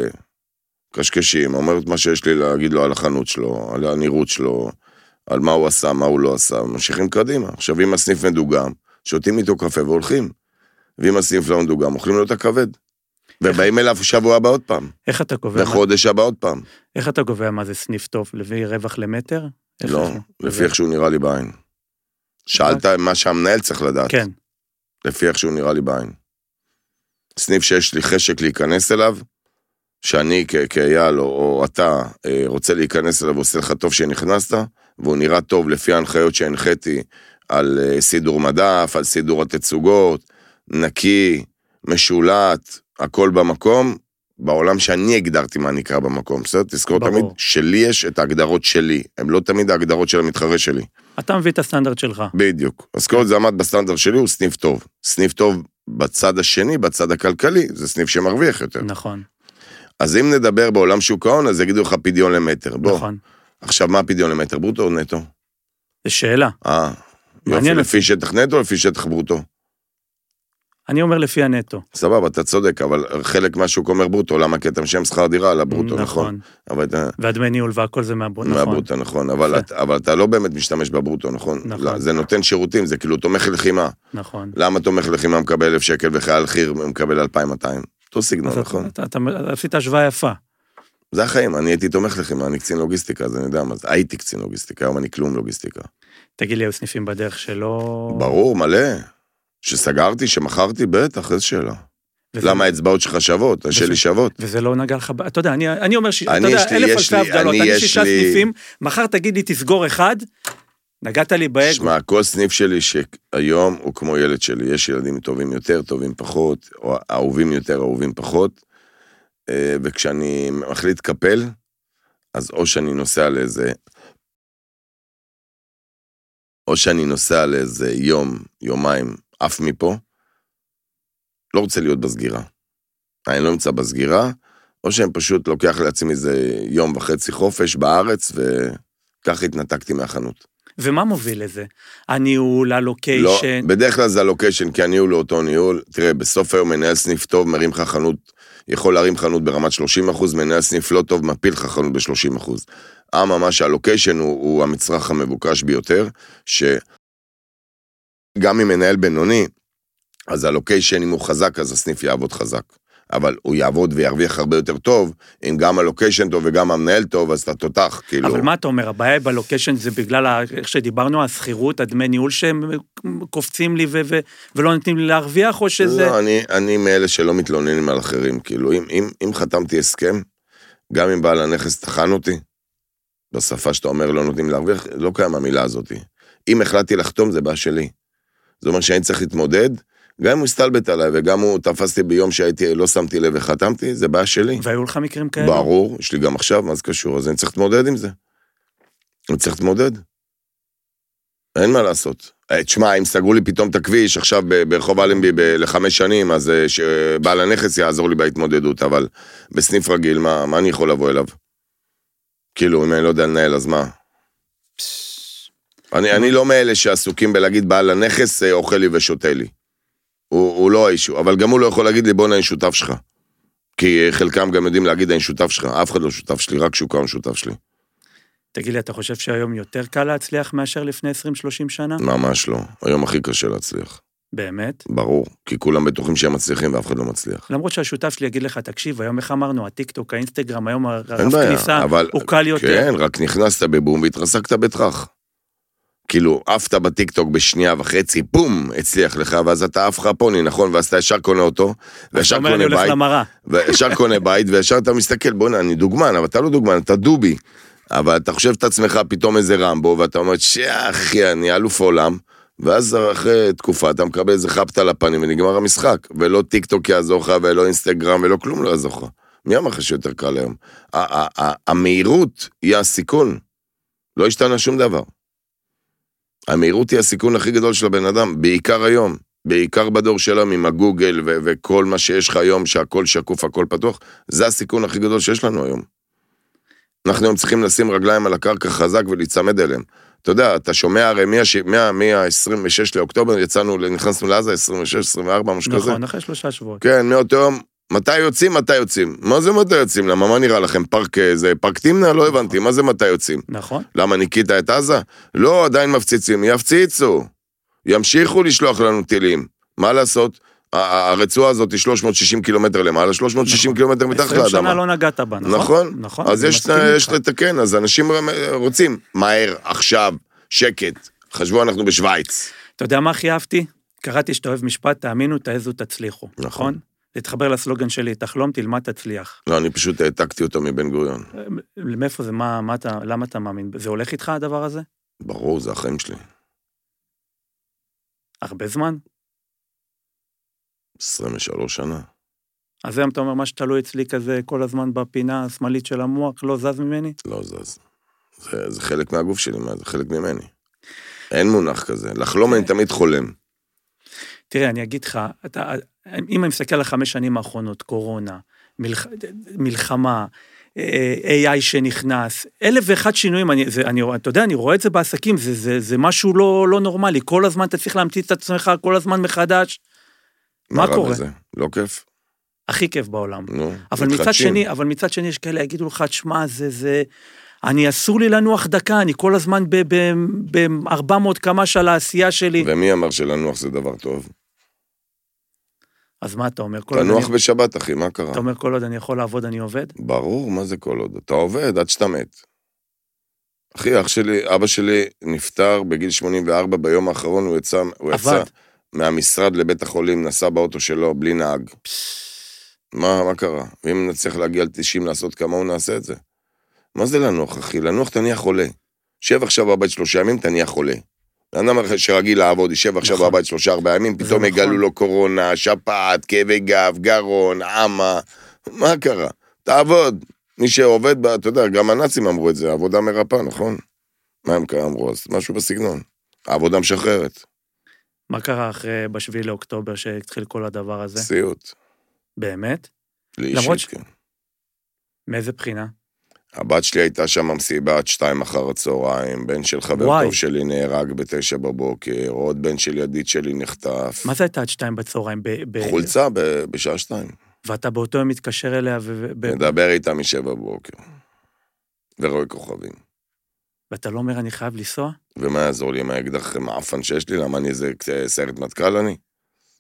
קשקשים, אומרת מה שיש לי להגיד לו על החנות שלו, על הנראות שלו, על מה הוא עשה, מה הוא לא עשה, ממשיכים קדימה. עכשיו, אם הסניף מדוגם, שותים איתו קפה והולכים. ואם הסניף לא מדוגם, אוכלים לו את הכבד. ובאים אליו שבוע הבא עוד פעם. איך אתה קובע? וחודש הבא עוד פעם. איך אתה קובע מה זה סניף טוב? לפי רווח למטר? לא, לפי איך שהוא נראה לי בעין. שאלת מה שהמנהל צריך לדעת. כן. לפי איך שהוא נראה לי בעין. סניף שיש לי חשק להיכנס אליו, שאני כאייל או, או אתה רוצה להיכנס אליו ועושה לך טוב שנכנסת, והוא נראה טוב לפי ההנחיות שהנחיתי על סידור מדף, על סידור התצוגות, נקי, משולט, הכל במקום, בעולם שאני הגדרתי מה נקרא במקום. בסדר? תזכור ברור. תמיד שלי יש את ההגדרות שלי, הם לא תמיד ההגדרות של המתחרה שלי. אתה מביא את הסטנדרט שלך. בדיוק. אז כל זה עמד בסטנדרט שלי, הוא סניף טוב. סניף טוב בצד השני, בצד הכלכלי, זה סניף שמרוויח יותר. נכון. אז אם נדבר בעולם שוק ההון, אז יגידו לך פדיון למטר. בוא. נכון. עכשיו, מה פדיון למטר? ברוטו או נטו? זה שאלה. אה, יופי, לפי שטח נטו או לפי שטח ברוטו? אני אומר לפי הנטו. סבבה, אתה צודק, אבל חלק מהשוק אומר ברוטו, למה? כי אתה משם שכר דירה על הברוטו, נכון? והדמי ניהול והכל זה מהברוטו, נכון. מהברוטו, נכון, אבל אתה לא באמת משתמש בברוטו, נכון? זה נותן שירותים, זה כאילו תומך לחימה. נכון. למה תומך לחימה מקבל אלף שקל וחייל חי"ר מקבל אלפיים ומאתיים? אותו סיגנון, נכון? אתה עשית השוואה יפה. זה החיים, אני הייתי תומך לחימה, אני קצין לוגיסטיקה, אז אני יודע מה זה, הייתי קצין לוגיסטיקה, היום אני כלום לוגיסטיקה. תגיד לי, היו סניפים בדרך שלא... ברור, מלא. שסגרתי, שמכרתי, בטח, איזו שאלה. למה האצבעות שלך שוות? השלי שוות. וזה לא נגע לך... אתה יודע, אני אומר, אתה יודע, אלף אלפי הבדלות, אני שישה סניפים, מחר תגיד לי, תסגור אחד, נגעת לי באגו. שמע, כל סניף שלי שהיום הוא כמו ילד שלי, יש ילדים טובים יותר, טובים פחות, או אהובים יותר, אהובים פחות, וכשאני מחליט קפל, אז או שאני נוסע לאיזה, או שאני נוסע לאיזה יום, יומיים, אף מפה, לא רוצה להיות בסגירה. אני לא נמצא בסגירה, או שאני פשוט לוקח לעצמי איזה יום וחצי חופש בארץ, וכך התנתקתי מהחנות. ומה מוביל לזה? הניהול, הלוקיישן? לא, בדרך כלל זה הלוקיישן, כי הניהול הוא אותו ניהול. תראה, בסוף היום מנהל סניף טוב, מרים לך חנות, יכול להרים חנות ברמת שלושים אחוז, מנהל סניף לא טוב, מפיל לך חנות ב-שלושים אחוז. אה, ממש, הלוקיישן הוא, הוא המצרך המבוקש ביותר, שגם אם מנהל בינוני, אז הלוקיישן, אם הוא חזק, אז הסניף יעבוד חזק. אבל הוא יעבוד וירוויח הרבה יותר טוב, אם גם הלוקיישן טוב וגם המנהל טוב, אז אתה תותח, כאילו... אבל מה אתה אומר, הבעיה בלוקיישן זה בגלל, איך שדיברנו, הסחירות, הדמי ניהול שהם קופצים לי ו- ו- ולא נותנים לי להרוויח, או שזה... לא, אני, אני מאלה שלא מתלוננים על אחרים, כאילו, אם, אם, אם חתמתי הסכם, גם אם בעל הנכס תחן אותי, בשפה שאתה אומר לא נותנים להרוויח, לא קיים המילה הזאת. אם החלטתי לחתום, זה בעיה שלי. זאת אומרת שאני צריך להתמודד, גם אם הוא הסתלבט עליי, וגם הוא תפסתי ביום שהייתי, לא שמתי לב וחתמתי, זה בעיה שלי. והיו לך מקרים כאלה? ברור, יש לי גם עכשיו, מה זה קשור, אז אני צריך להתמודד עם זה. אני צריך להתמודד. אין מה לעשות. תשמע, אם סגרו לי פתאום את הכביש, עכשיו ברחוב אלנבי לחמש שנים, אז שבעל הנכס יעזור לי בהתמודדות, אבל בסניף רגיל, מה, מה אני יכול לבוא אליו? כאילו, אם אני לא יודע לנהל, אז מה? אני, אני לא מאלה שעסוקים בלהגיד, בעל הנכס אוכל לי ושותה לי. הוא, הוא לא האישו, אבל גם הוא לא יכול להגיד לי, בוא אני שותף שלך. כי חלקם גם יודעים להגיד, אני שותף שלך, אף אחד לא שותף שלי, רק שוק ההון שותף שלי. תגיד לי, אתה חושב שהיום יותר קל להצליח מאשר לפני עשרים שלושים שנה? ממש לא, היום הכי קשה להצליח. באמת? ברור, כי כולם בטוחים שהם מצליחים ואף אחד לא מצליח. למרות שהשותף שלי יגיד לך, תקשיב, היום איך אמרנו, הטיקטוק, האינסטגרם, היום הרף כניסה, הוא קל יותר. כן, רק נכנסת בבום והתרסקת בטרח. כאילו, עפת בטיקטוק בשנייה וחצי, בום, הצליח לך, ואז אתה עף לך פוני, נכון? ואז אתה ישר קונה אותו, וישר קונה בית, וישר קונה בית, וישר אתה מסתכל, בוא נה, אני דוגמן, אבל אתה לא דוגמן, אתה דובי, אבל אתה חושב את עצמך פתאום איזה רמבו, ואתה אומר, שאחי, אני אלוף עולם, ואז אחרי תקופה אתה מקבל איזה חפת על הפנים, ונגמר המשחק, ולא טיקטוק יעזור לך, ולא אינסטגרם, ולא כלום לא יעזור לך. מי אמר לך שיותר קל היום? המהירות היא הסיכון, לא השתנה שום דבר. המהירות היא הסיכון הכי גדול של הבן אדם, בעיקר היום, בעיקר בדור שלנו עם הגוגל ו- וכל מה שיש לך היום, שהכל שקוף, הכל פתוח, זה הסיכון הכי גדול שיש לנו היום. אנחנו היום צריכים לשים רגליים על הקרקע חזק ולהצמד אליהם. אתה יודע, אתה שומע הרי מה-עשרים ושש לאוקטובר, יצאנו, נכנסנו לעזה, עשרים ושש, עשרים וארבע, משהו כזה. נכון, אחרי שלושה שבועות. כן, מאותו יום, מתי יוצאים, מתי יוצאים? מה זה מתי יוצאים? למה, מה נראה לכם? פארק, זה פארק תמנה? לא הבנתי, מה זה מתי יוצאים? נכון. למה ניקית את עזה? לא, עדיין מפציצים, יפציצו. ימשיכו לשלוח לנו טילים. מה לעשות? הרצועה הזאת היא שלוש מאות ושישים קילומטר למעלה, שלוש מאות ושישים קילומטר מתחת לאדמה. עשרים שנה לא נגעת בה, נכון? נכון. נכון. אז יש לתקן, אז אנשים רוצים מהר, עכשיו, שקט. חשבו אנחנו בשוויץ. אתה יודע מה הכי אהבתי? קראתי שאתה אוהב משפט, תאמינו, תעזו, תצליחו. נכון? להתחבר לסלוגן שלי, תחלום, תלמד, תצליח. לא, אני פשוט העתקתי אותו מבן גוריון. מאיפה זה? מה, מה אתה, למה אתה מאמין? זה הולך איתך הדבר הזה? ברור, זה החיים שלי. הרבה זמן? עשרים ושלוש שנה. אז היום אתה אומר, מה שתלוי אצלי כזה כל הזמן בפינה השמאלית של המוח, לא זז ממני? לא זז. זה, זה חלק מהגוף שלי, זה חלק ממני. אין מונח כזה. לחלום אני תמיד חולם. תראה, אני אגיד לך, אתה, אם אני מסתכל על החמש שנים האחרונות, קורונה, מלח, מלחמה, איי איי שנכנס, אלף ואחד שינויים, אני, זה, אני, אתה יודע, אני רואה את זה בעסקים, זה, זה, זה משהו לא, לא נורמלי, כל הזמן אתה צריך להמציא את עצמך, כל הזמן מחדש. מה, מה קורה? בזה? לא כיף. הכי כיף בעולם. נו, אבל מצד שני, אבל מצד שני יש כאלה, יגידו לך, תשמע, זה, זה, אני אסור לי לנוח דקה, אני כל הזמן ב-ארבע מאות קמ"ש על העשייה שלי. ומי אמר שלנוח זה דבר טוב? אז מה אתה אומר? תנוח אני... בשבת, אחי, מה קרה? אתה אומר, כל עוד אני יכול לעבוד, אני עובד? ברור, מה זה כל עוד? אתה עובד עד שאתה מת. אחי, אח שלי, אבא שלי נפטר בגיל שמונים וארבע, ביום האחרון הוא יצא, הוא יצא מהמשרד לבית החולים, נסע באוטו שלו בלי נהג. מה, מה קרה? ואם נצליח להגיע לתשעים לעשות כמוהו, נעשה את זה. מה זה לנוח, אחי? לנוח תניח חולה. שב עכשיו בבית שלושה ימים, תניח חולה. אדם שרגיל לעבוד, יישב עכשיו בבית שלושה ארבעה ימים, פתאום הגלו לו קורונה, שפעת, כאבי גב, גרון, עמה, מה קרה? תעבוד. מי שעובד, אתה יודע, גם הנאצים אמרו את זה, עבודה מרפא, נכון? מה הם אמרו? אז משהו בסגנון. העבודה משחררת. מה קרה אחרי בשביעי לאוקטובר שהתחיל כל הדבר הזה? סיוט. באמת? לי אישית, כן. מאיזה בחינה? הבת שלי הייתה שם מסיבה עד שתיים אחר הצהריים, בן של חבר וואי. טוב שלי נהרג בתשע בבוקר, עוד בן של ידיד שלי נחטף. מה זה הייתה עד שתיים בצהריים? ב- ב- חולצה ב- בשעה שתיים. ואתה באותו יום מתקשר אליה ו... ב- מדבר איתה משבע בבוקר. ורואה כוכבים. ואתה לא אומר אני חייב לנסוע? ומה יעזור לי עם האקדח מעפן שיש לי? למה אני איזה סיירת מטכ"ל אני?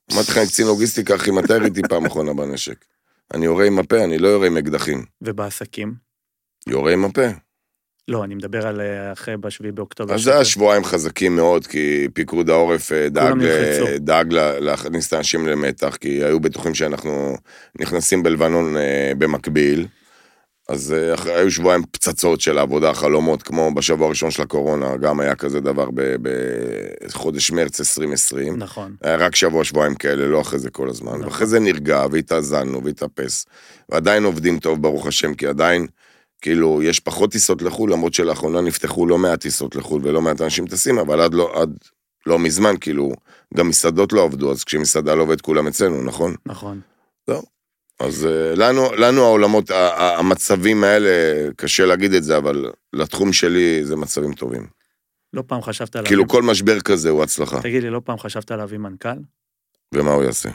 אמרתי לך, אני קצין לוגיסטיקה, אחי, מתי ראיתי פעם אחרונה בנשק? אני יורה עם הפה, אני לא יורה עם אקדחים. ובעסקים? יורה עם הפה. לא, אני מדבר על אחרי בשביעי באוקטובר. אז זה היה שבועיים חזקים מאוד, כי פיקוד העורף דאג להכניס את האנשים למתח, כי היו בטוחים שאנחנו נכנסים בלבנון במקביל, אז היו שבועיים פצצות של העבודה, חלומות, כמו בשבוע הראשון של הקורונה, גם היה כזה דבר בחודש מרץ עשרים עשרים. נכון. היה רק שבוע, שבועיים כאלה, לא אחרי זה כל הזמן. ואחרי זה נרגע, והתאזנו, והתאפס. ועדיין עובדים טוב, ברוך השם, כי עדיין, כאילו, יש פחות טיסות לחו"ל, למרות שלאחרונה נפתחו לא מעט טיסות לחו"ל, ולא מעט אנשים טסים, אבל עד לא, עד לא מזמן, כאילו, גם מסעדות לא עבדו, אז כשמסעדה לא עובד, כולם אצלנו, נכון? נכון. זהו. אז לנו, לנו העולמות, המצבים האלה, קשה להגיד את זה, אבל לתחום שלי זה מצבים טובים. לא פעם חשבת להביא... כאילו כל משבר כזה הוא הצלחה. תגיד לי, לא פעם חשבת להביא מנכ"ל? ומה הוא יעשה?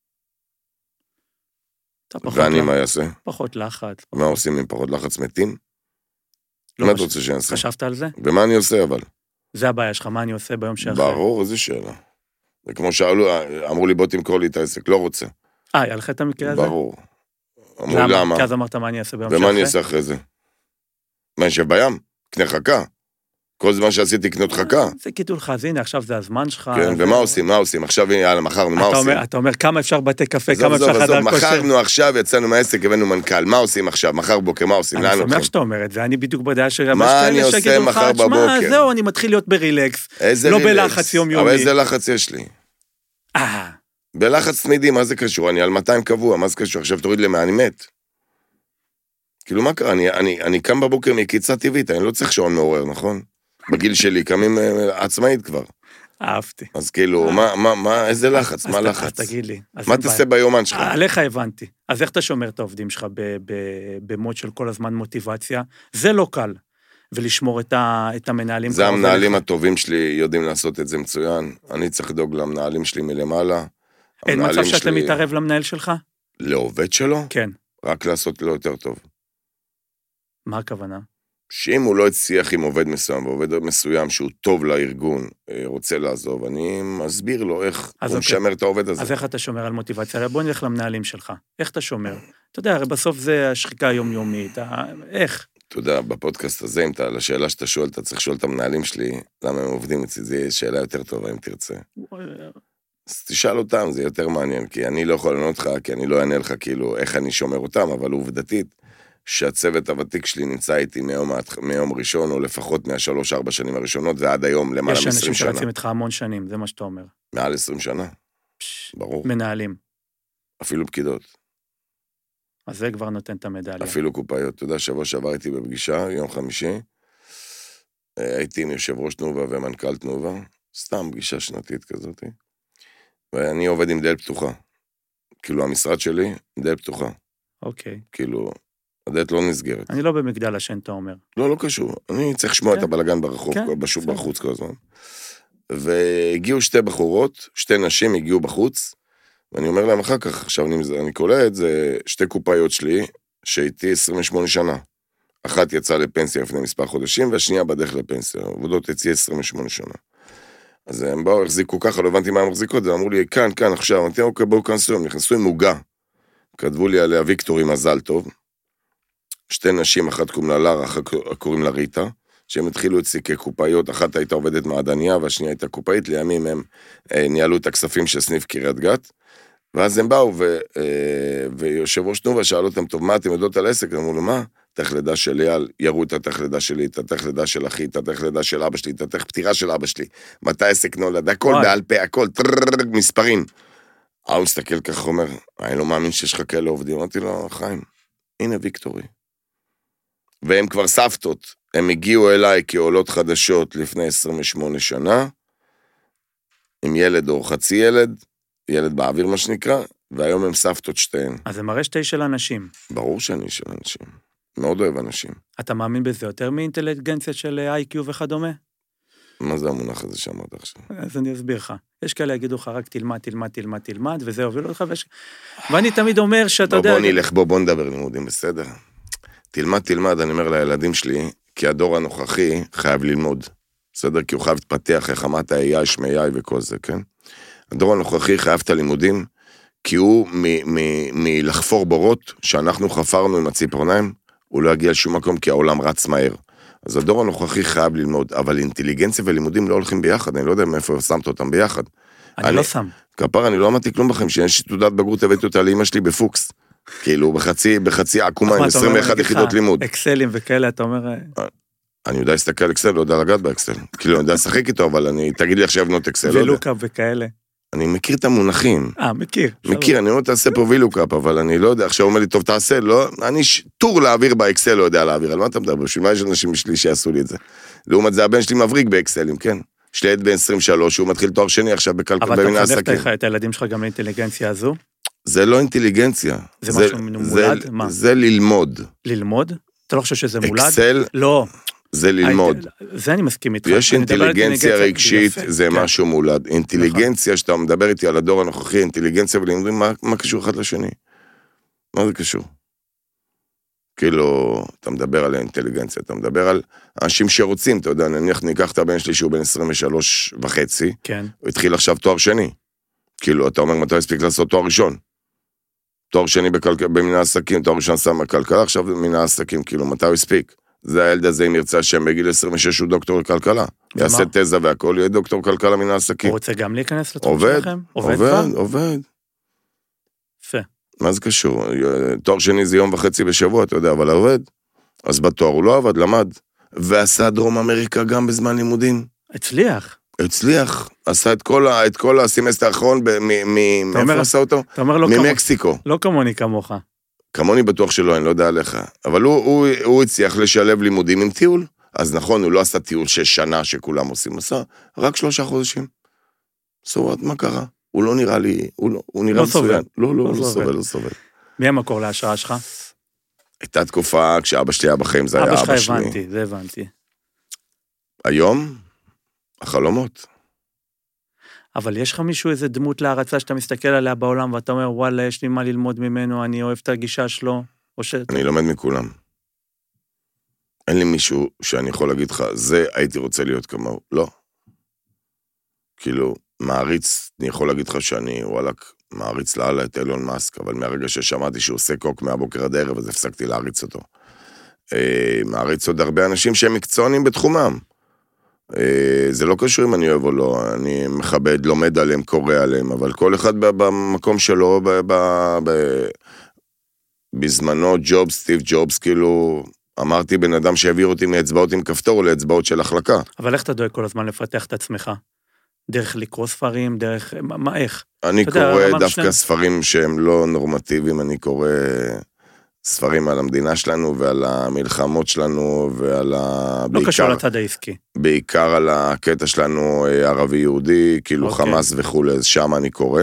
ואני מה יעשה? פחות לחץ. מה עושים עם פחות לחץ מתים? מה אתה רוצה שאני אעשה? חשבת על זה? ומה אני עושה אבל? זה הבעיה שלך, מה אני עושה ביום שאחרי? ברור, איזה שאלה. וכמו שאלו, אמרו לי בוא תמכור לי את העסק, לא רוצה. אה, היה לך את המקרה הזה? ברור. אמרו למה? כי אז אמרת מה אני אעשה ביום שאחרי? ומה אני אעשה אחרי זה? מה, נשב בים? קנה חכה. כל זמן שעשיתי קנות חכה. זה קיטול לך, אז הנה, עכשיו זה הזמן שלך. כן, ומה עושים, מה עושים? עכשיו, יאללה, מחרנו, מה עושים? אתה אומר, כמה אפשר בתי קפה, כמה אפשר חדר כושר? מחרנו עכשיו, יצאנו מהעסק, הבאנו מנכ"ל, מה עושים עכשיו? מחר בוקר, מה עושים? אני שמח שאתה אומר את זה, אני בדיוק בדעה של... מה אני עושה מחר בבוקר? זהו, אני מתחיל להיות ברילקס, לא בלחץ יומיומי. אבל איזה לחץ יש לי? אה. בלחץ תמידי, מה זה קשור? אני על מאתיים קבוע, מה זה קשור? עכשיו תוריד למה, אני מת. כאילו, מה קרה? אני, אני, אני קם בבוקר מקיצה טבעית, אני לא צריך שעון מעורר, נכון? בגיל שלי, קמים עצמאית כבר. אהבתי. אז כאילו, מה, מה, מה, איזה לחץ? מה לחץ? אז תגיד לי. מה תעשה ביומן שלך? עליך הבנתי. אז איך אתה שומר את העובדים שלך במוד של כל הזמן מוטיבציה? זה לא קל. ולשמור את המנהלים. זה המנהלים הטובים שלי יודעים לעשות את זה מצוין. אני צריך לדאוג למנהלים שלי מלמעלה. אין מצב שאתה מתערב למנהל שלך? לעובד שלו? כן. רק לעשות לו יותר טוב. מה הכוונה? שאם הוא לא הצליח עם עובד מסוים, ועובד מסוים שהוא טוב לארגון, רוצה לעזוב, אני מסביר לו איך הוא משמר את העובד הזה. אז איך אתה שומר על מוטיבציה? בוא נלך למנהלים שלך. איך אתה שומר? אתה יודע, הרי בסוף זה השחיקה היומיומית. איך? אתה יודע, בפודקאסט הזה, אם אתה, לשאלה שאתה שואל, אתה צריך לשאול את המנהלים שלי, למה הם עובדים אצלי, זה שאלה יותר טובה, אם תרצה. אז תשאל אותם, זה יותר מעניין, כי אני לא יכול לענות לך, כי אני לא אענה לך כאילו איך אני שומר אותם, אבל עובדתית, שהצוות הוותיק שלי נמצא איתי מיום, מיום ראשון, או לפחות מהשלוש, ארבע שנים הראשונות, ועד היום למעלה מ-עשרים שנה. יש אנשים שרצים איתך המון שנים, זה מה שאתה אומר. מעל עשרים שנה, ברור. מנהלים. אפילו פקידות. אז זה כבר נותן את המדליה. אפילו קופאיות. אתה יודע, שבוע שעבר הייתי בפגישה, יום חמישי, הייתי עם יושב ראש תנובה ומנכ"ל תנובה, סתם פגישה שנתית כזאת, ואני עובד עם דלת פתוחה. כאילו, המשרד שלי, דלת פתוחה. אוקיי. כאילו, הדלת לא נסגרת. אני לא במגדל השן, אתה אומר. לא, לא קשור. אני צריך לשמוע את הבלגן ברחוב, בשוק בחוץ כל הזמן. והגיעו שתי בחורות, שתי נשים הגיעו בחוץ, ואני אומר להם אחר כך, עכשיו אני, אני קולט, זה שתי קופאיות שלי, שהייתי עשרים ושמונה שנה. אחת יצאה לפנסיה לפני מספר חודשים, והשנייה בדרך לפנסיה. עבודות יציא עשרים ושמונה שנה. אז הם באו, החזיקו ככה, לא הבנתי מה הם מחזיקות, הם אמרו לי, כאן, כאן, עכשיו, אמרתי, אוקיי, בואו כנסו, הם נכנסו עם מוגה. כתבו לי עליה ויקטורי מזל טוב. שתי נשים, אחת קוראים לה לרה, אחת קוראים לה ריטה, שהם התחילו אצלי כקופאיות, אחת הייתה עובדת מעדניה, והשנייה הייתה קופאית, לימים הם ניהלו את הכספים של סניף קריית גת, ואז הם באו, ו, ויושב ראש תנובה שאל אותם, טוב, מה אתם יודעות על עסק? אמרו לו, מה? תך לידה של אייל, יראו את התך לידה שלי, את התך לידה של אחי, את התך לידה של אבא שלי, את התך פטירה של אבא שלי, מתי עסק נולד, הכל בעל פה, הכל, טררררר, מספרים. הוא מסתכל כך, אומר, אני לא מאמין שיש לך כאלה עובדים, אמרתי לו, חיים, הנה ויקטורי. והם כבר סבתות, הם הגיעו אליי כעולות חדשות לפני עשרים ושמונה שנה, עם ילד או חצי ילד, ילד באוויר מה שנקרא, והיום הם סבתות שתיהן. אז זה מראה שתי של אנשים. ברור שאני של אנשים. מאוד אוהב אנשים. אתה מאמין בזה יותר מאינטליגנציה של איי קיו וכדומה? מה זה המונח הזה שאמרת עכשיו? אז אני אסביר לך. יש כאלה יגידו לך רק תלמד, תלמד, תלמד, תלמד, וזה הוביל אותך, ויש... ואני תמיד אומר שאתה יודע... בוא נלך, בוא, בוא נדבר לימודים, בסדר? תלמד, תלמד, אני אומר לילדים שלי, כי הדור הנוכחי חייב ללמוד. בסדר? כי הוא חייב להתפתח, איך אמרת, איי, שמי איי וכל זה, כן? הדור הנוכחי חייב את הלימודים, כי הוא מלחפור בורות, שאנחנו חפרנו עם הציפורניים, הוא לא יגיע לשום מקום, כי העולם רץ מהר. אז הדור הנוכחי חייב ללמוד, אבל אינטליגנציה ולימודים לא הולכים ביחד, אני לא יודע מאיפה שמת אותם ביחד. אני, אני לא שם. כפר, אני לא אמרתי כלום בכם, שיש תעודת בגרות, הבאתי אותה לאמא שלי בפוקס. כאילו, בחצי, בחצי עקומה, עם עשרים ואחת יחידות לימוד. אקסלים וכאלה, אתה אומר... אני יודע להסתכל אקסל, לא יודע לגעת באקסל. כאילו, אני יודע לשחק איתו, אבל אני, תגיד לי עכשיו בנות אקסל, לא יודע. ולוקאפ וכאלה. אני מכיר את המונחים. אה, מכיר. מכיר, אני אומר, תעשה פה וילוקאפ, אבל אני לא יודע, עכשיו אומר לי, טוב, תעשה, לא, אני טור להעביר באקסל, לא יודע להעביר, על מה אתה מדבר? בשביל מה יש אנשים שלי שיעשו לי את זה? לעומת זה, הבן שלי מבריק באקסלים, כן? יש לי עד בין עשרים ושלוש, הוא מתחיל תואר שני עכשיו בכלכלה במינהל עסקים. אבל אתה מחנך את הילדים שלך גם לאינטליגנציה הזו? זה לא אינטליגנציה. זה משהו מולד? מה? זה ללמוד. ללמוד? אתה לא חושב שזה מולד? אקסל? לא. זה ללמוד. זה אני מסכים איתך. יש אינטליגנציה רגשית, זה משהו מולד. אינטליגנציה, שאתה מדבר איתי על הדור הנוכחי, אינטליגנציה ולימודים, מה קשור אחד לשני? מה זה קשור? כאילו, אתה מדבר על האינטליגנציה, אתה מדבר על אנשים שרוצים, אתה יודע, נניח ניקח את הבן שלי שהוא בן עשרים ושלוש וחצי, הוא התחיל עכשיו תואר שני. כאילו, אתה אומר, מתי הספיק לעשות תואר ראשון? תואר שני במינהל עסקים, תואר ראשון שם בכלכלה, עכשיו במינהל עסקים, כאילו, מתי הוא הספיק? זה הילד הזה, אם ירצה השם, בגיל עשרים ושש הוא דוקטור לכלכלה. יעשה תזה והכל, יהיה דוקטור כלכלה מינהל עסקים. הוא רוצה גם להיכנס לתחום שלכם? עובד, עובד, עובד. יפה. מה זה קשור? תואר שני זה יום וחצי בשבוע, אתה יודע, אבל עובד. אז בתואר הוא לא עבד, למד. ועשה דרום אמריקה גם בזמן לימודים. הצליח. הצליח. עשה את כל, את כל הסמסטר האחרון, מאיפה עשה אותו? ממקסיקו. לא כמוני כמוך. כמוני בטוח שלא, אני לא יודע עליך. אבל הוא, הוא, הוא הצליח לשלב לימודים עם טיול. אז נכון, הוא לא עשה טיול שש שנה שכולם עושים, עשה רק שלושה חודשים. סורת, מה קרה? הוא לא נראה לי, הוא, לא, הוא נראה מצוין. לא, לא, לא סובל, לא סובל. מי המקור להשראה שלך? הייתה תקופה, כשאבא שלי היה בחיים, זה היה אבא שלי. אבא שלך הבנתי, זה הבנתי. היום, החלומות. אבל יש לך מישהו איזה דמות להרצה שאתה מסתכל עליה בעולם, ואתה אומר, וואלה, יש לי מה ללמוד ממנו, אני אוהב את הגישה שלו, או ש... אני לומד מכולם. אין לי מישהו שאני יכול להגיד לך, זה הייתי רוצה להיות כמוהו. לא. כאילו, מעריץ, אני יכול להגיד לך שאני, וואלק, מעריץ לעלה את אילון מאסק, אבל מהרגע ששמעתי שהוא עושה קוק מהבוקר עד הערב, אז הפסקתי להריץ אותו. מעריץ עוד הרבה אנשים שהם מקצוענים בתחומם. זה לא קשור אם אני אוהב או לא, אני מכבד, לומד עליהם, קורא עליהם, אבל כל אחד במקום שלו, בזמנו ג'ובס, סטיב ג'ובס, כאילו, אמרתי בן אדם שהעביר אותי מאצבעות עם כפתור לאצבעות של החלקה. אבל איך אתה דואג כל הזמן לפתח את עצמך? דרך לקרוא ספרים, דרך, מה, איך? אני קורא דווקא ספרים שהם לא נורמטיביים, אני קורא ספרים על המדינה שלנו ועל המלחמות שלנו ועל ה... לא קשור לצד העסקי. בעיקר על הקטע שלנו ערבי-יהודי, כאילו חמאס וכו', אז שם אני קורא.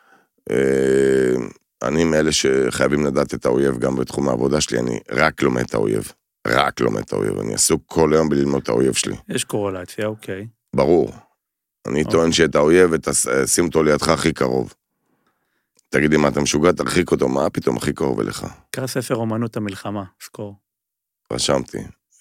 אני מאלה שחייבים לדעת את האויב גם בתחום העבודה שלי, אני רק לומד את האויב. רק לומד את האויב, אני עסוק כל היום בללמוד את האויב שלי. יש קורלציה, אוקיי. ברור. אני טוען שאת האויב, שים אותו לידך הכי קרוב. תגידי מה, אתה משוגע, תרחיק אותו, מה פתאום הכי קרוב אליך? קרא ספר אומנות המלחמה, סקור. רשמתי.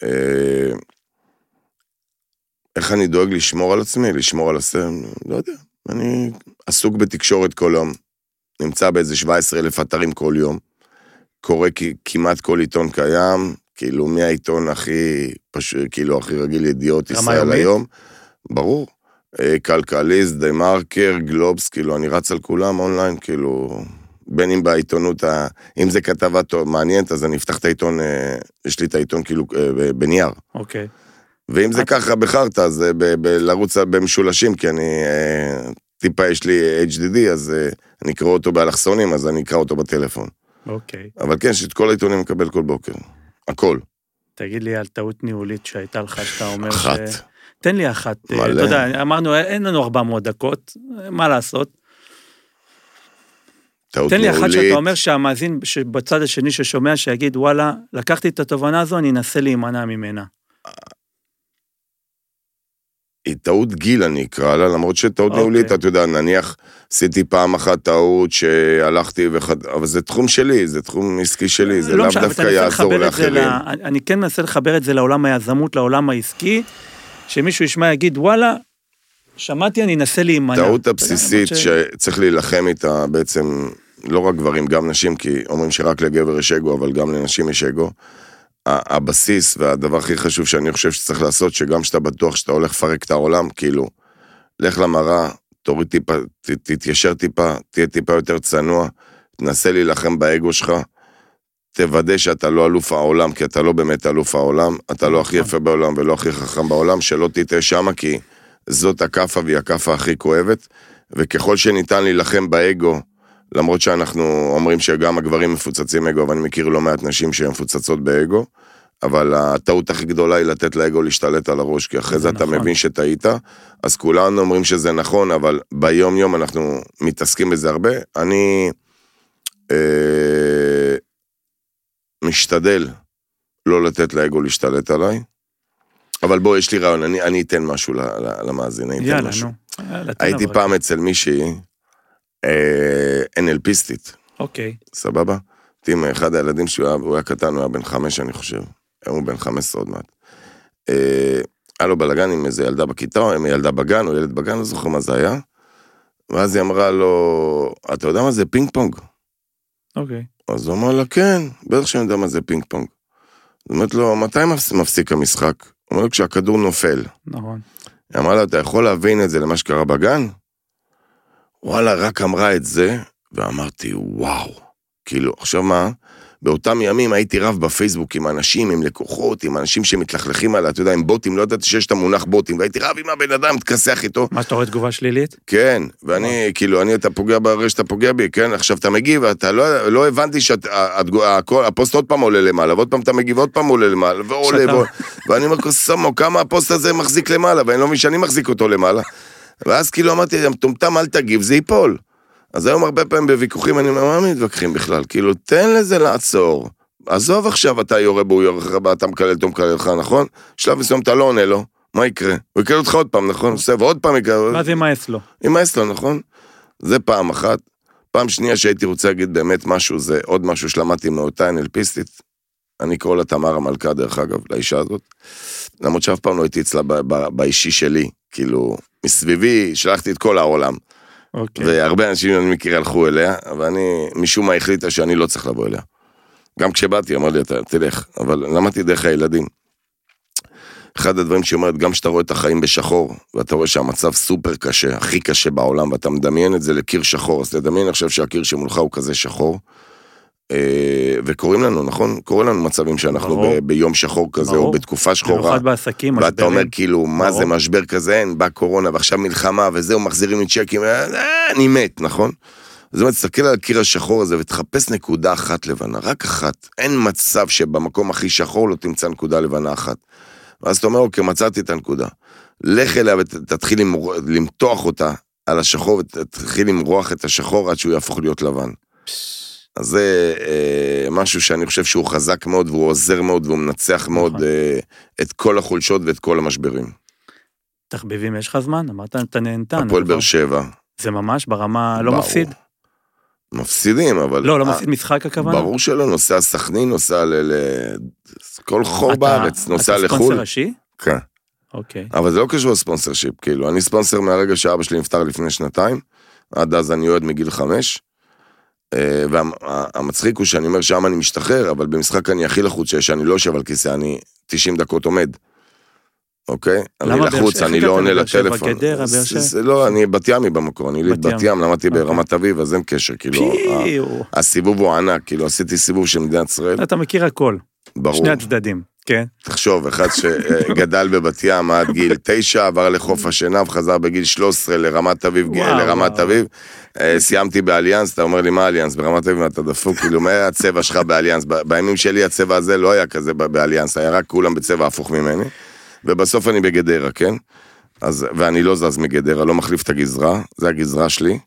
איך אני דואג לשמור על עצמי, לשמור על הסם? לא יודע. אני עסוק בתקשורת כל יום. נמצא באיזה שבעה עשר אלף אתרים כל יום. קורא כמעט כל עיתון קיים, כאילו מי העיתון הכי, כאילו הכי רגיל ידיעות ישראל היום. ברור. כלכליסט, דה מרקר, גלובס, כאילו, אני רץ על כולם אונליין, כאילו, בין אם בעיתונות, אם זה כתבה מעניינת, אז אני אפתח את העיתון, יש לי את העיתון כאילו בנייר. אוקיי. ואם זה ככה בחרת, אז לרוץ במשולשים, כי אני, טיפה יש לי אייץ' די די, אז אני אקרא אותו באלכסונים, אז אני אקרא אותו בטלפון. אוקיי. אבל כן, שאת כל העיתונים מקבל כל בוקר. הכל. תגיד לי על טעות ניהולית שהייתה לך, שאתה אומר ש... אחת. תן לי אחת, אתה יודע, אמרנו, אין לנו ארבע מאות דקות, מה לעשות? תן לי אחת שאתה אומר שהמאזין בצד השני ששומע, שיגיד, וואלה, לקחתי את התובנה הזו, אני אנסה להימנע ממנה. היא טעות גיל, אני אקרא לה, למרות שטעות ניהולית, אתה יודע, נניח, עשיתי פעם אחת טעות שהלכתי, אבל זה תחום שלי, זה תחום עסקי שלי, זה לאו דווקא יעזור לאחרים. אני כן מנסה לחבר את זה לעולם היזמות, לעולם העסקי, שמישהו ישמע יגיד, וואלה, שמעתי, אני אנסה להימנע. טעות הבסיסית שצריך להילחם איתה בעצם, לא רק גברים, גם נשים, כי אומרים שרק לגבר יש אגו, אבל גם לנשים יש אגו. הבסיס והדבר הכי חשוב שאני חושב שצריך לעשות, שגם שאתה בטוח שאתה הולך לפרק את העולם, כאילו, לך למראה, תוריד טיפה, תתיישר טיפה, תהיה טיפה יותר צנוע, תנסה להילחם באגו שלך, תוודא שאתה לא אלוף העולם, כי אתה לא באמת אלוף העולם, אתה לא הכי יפה בעולם ולא הכי חכם בעולם, שלא תיתה שמה, כי זאת הקפה והיא הקפה הכי כואבת, וככל שניתן להילחם באגו, למרות שאנחנו אומרים שגם הגברים מפוצצים אגו, ואני מכיר לא מעט נשים שהן מפוצצות באגו, אבל הטעות הכי גדולה היא לתת לאגו להשתלט על הראש, כי אחרי זה אתה מבין שטעית, אז כולנו אומרים שזה נכון, אבל ביום יום אנחנו מתעסקים בזה הרבה. אני אה, משתדל לא לתת לאגו להשתלט עליי, אבל בוא, יש לי רעיון, אני, אני אתן משהו למאזין, אני אתן משהו. הייתי פעם אצל מישהי, אן אל פיסטית. אוקיי. סבבה? עם אחד הילדים שהוא היה קטן, הוא היה בן חמש, אני חושב. הוא בן חמש עשרה עוד מעט. היה לו בלגן עם איזה ילדה בכיתה, או עם ילדה בגן, או ילד בגן, לא זוכר מה זה היה. ואז היא אמרה לו, אתה יודע מה זה פינג פונג? אוקיי. אז הוא אמר לה, כן, בטח שאני יודע מה זה פינג פונג. זאת אומרת לו, מתי מפסיק המשחק? הוא אומר לו, כשהכדור נופל. נכון. היא אמרה לה, אתה יכול להבין את זה למה שקרה בגן? וואלה, רק אמרה את זה, ואמרתי, וואו, כאילו, עכשיו מה? באותם ימים הייתי רב בפייסבוק עם אנשים, עם לקוחות, עם אנשים שמתלכלכים עליה, אתה יודע, עם בוטים, לא ידעתי שיש את המונח בוטים, והייתי רב עם הבן אדם, תכסח איתו. מה, שאתה רואה תגובה שלילית? כן, ואני, כאילו, אני, אתה פוגע ברשת, אתה פוגע בי, כן? עכשיו אתה מגיב, אתה לא, לא הבנתי שהפוסט עוד פעם עולה למעלה, ועוד פעם אתה מגיב, עוד פעם עולה למעלה, ועולה, ואני אומר, קוסמו, כמה הפוסט הזה מחזיק למעלה, ואני לא מבין שאני מחזיק אותו למעלה. ואז כאילו אמרתי, מטומטם, אל תגיב, זה ייפול. אז היום הרבה פעמים בוויכוחים, אני אומר, מה מתווכחים בכלל? כאילו, תן לזה לעצור. עזוב עכשיו, אתה יורה בו, יורה לך, אתה מקלל, אתה מקלל לך, נכון? שלב מסוים אתה לא עונה לו, מה יקרה? הוא יקלל אותך עוד פעם, נכון? ועוד פעם יקרה. מה זה ימאס לו? ימאס לו, נכון? זה פעם אחת. פעם שנייה שהייתי רוצה להגיד באמת משהו, זה עוד משהו שלמדתי מאותה אנלפיסטית. אני קורא לה תמר המלכה, דרך אגב, לאישה הזאת. למרות שאף פעם לא הייתי אצלה באישי שלי, כאילו, מסביבי, שלחתי את כל העולם. Okay. והרבה אנשים אני מכיר הלכו אליה, ואני משום מה החליטה שאני לא צריך לבוא אליה. גם כשבאתי, אמר לי, אתה תלך, אבל למדתי דרך הילדים. אחד הדברים שאומרת, גם שאתה רואה את החיים בשחור, ואתה רואה שהמצב סופר קשה, הכי קשה בעולם, ואתה מדמיין את זה לקיר שחור, אז תדמיין עכשיו שהקיר שמולך הוא כזה שחור, וקוראים לנו, נכון? קוראים לנו מצבים שאנחנו ב- ביום שחור כזה, ברור. או בתקופה שחורה. במיוחד בעסקים, ואתה משברים. אומר כאילו, מה ברור. זה משבר כזה, אין, בא קורונה, ועכשיו מלחמה, וזהו, מחזירים לי צ'קים, אני מת, נכון? זאת אומרת, תסתכל על הקיר השחור הזה, ותחפש נקודה אחת לבנה, רק אחת. אין מצב שבמקום הכי שחור לא תמצא נקודה לבנה אחת. ואז אתה אומר, אוקיי, מצאתי את הנקודה. לך אליה ותתחיל למתוח אותה על השחור, ותתחיל למרוח את השחור עד שהוא יהפוך להיות לבן. אז זה אה, משהו שאני חושב שהוא חזק מאוד, והוא עוזר מאוד, והוא מנצח מאוד אה, את כל החולשות ואת כל המשברים. תחביבים, יש לך זמן? אמרת, אתה נהנתן. הפועל באר שבע. זה ממש ברמה, לא מפסיד? מפסידים, אבל... לא, לא מפסיד משחק הכוונה? ברור שלא, נוסע סכנין, נוסע לכל חור בארץ, נוסע לחול. אתה ספונסר ראשי? כן. אוקיי. אבל זה לא קשור לספונסר שיפ, כאילו, אני ספונסר מהרגע שאבא שלי נפטר לפני שנתיים, עד אז אני יועד מגיל חמש, והמצחיק הוא שאני אומר שם אני משתחרר, אבל במשחק אני הכי לחוץ שיש, אני לא יושב על כיסא, אני תשעים דקות עומד. אוקיי? אני לחוץ, אני לא עונה לטלפון. לא, אני בת ימי במקור, אני ליד בת ים, למדתי ברמת אביב, אז אין קשר, כאילו, הסיבוב הוא ענק, כאילו, עשיתי סיבוב של מדינת ישראל. אתה מכיר הכל. ברור. שני הצדדים, כן. תחשוב, אחד שגדל בבת ים עד גיל תשע, עבר לחוף השינה, וחזר בגיל שלוש עשרה לרמת אביב, לרמת אביב, סיימתי באליאנס, אתה אומר לי מה אליאנס, ברמת אביב אתה דפוק, כאילו מה היה הצבע שלך באליאנס, בימים שלי הצבע הזה לא היה כזה באליאנס, היה רק כולם בצבע הפוך ממני, ובסוף אני בגדרה, כן? אז, ואני לא זז מגדרה, לא מחליף את הגזרה, זה הגזרה שלי,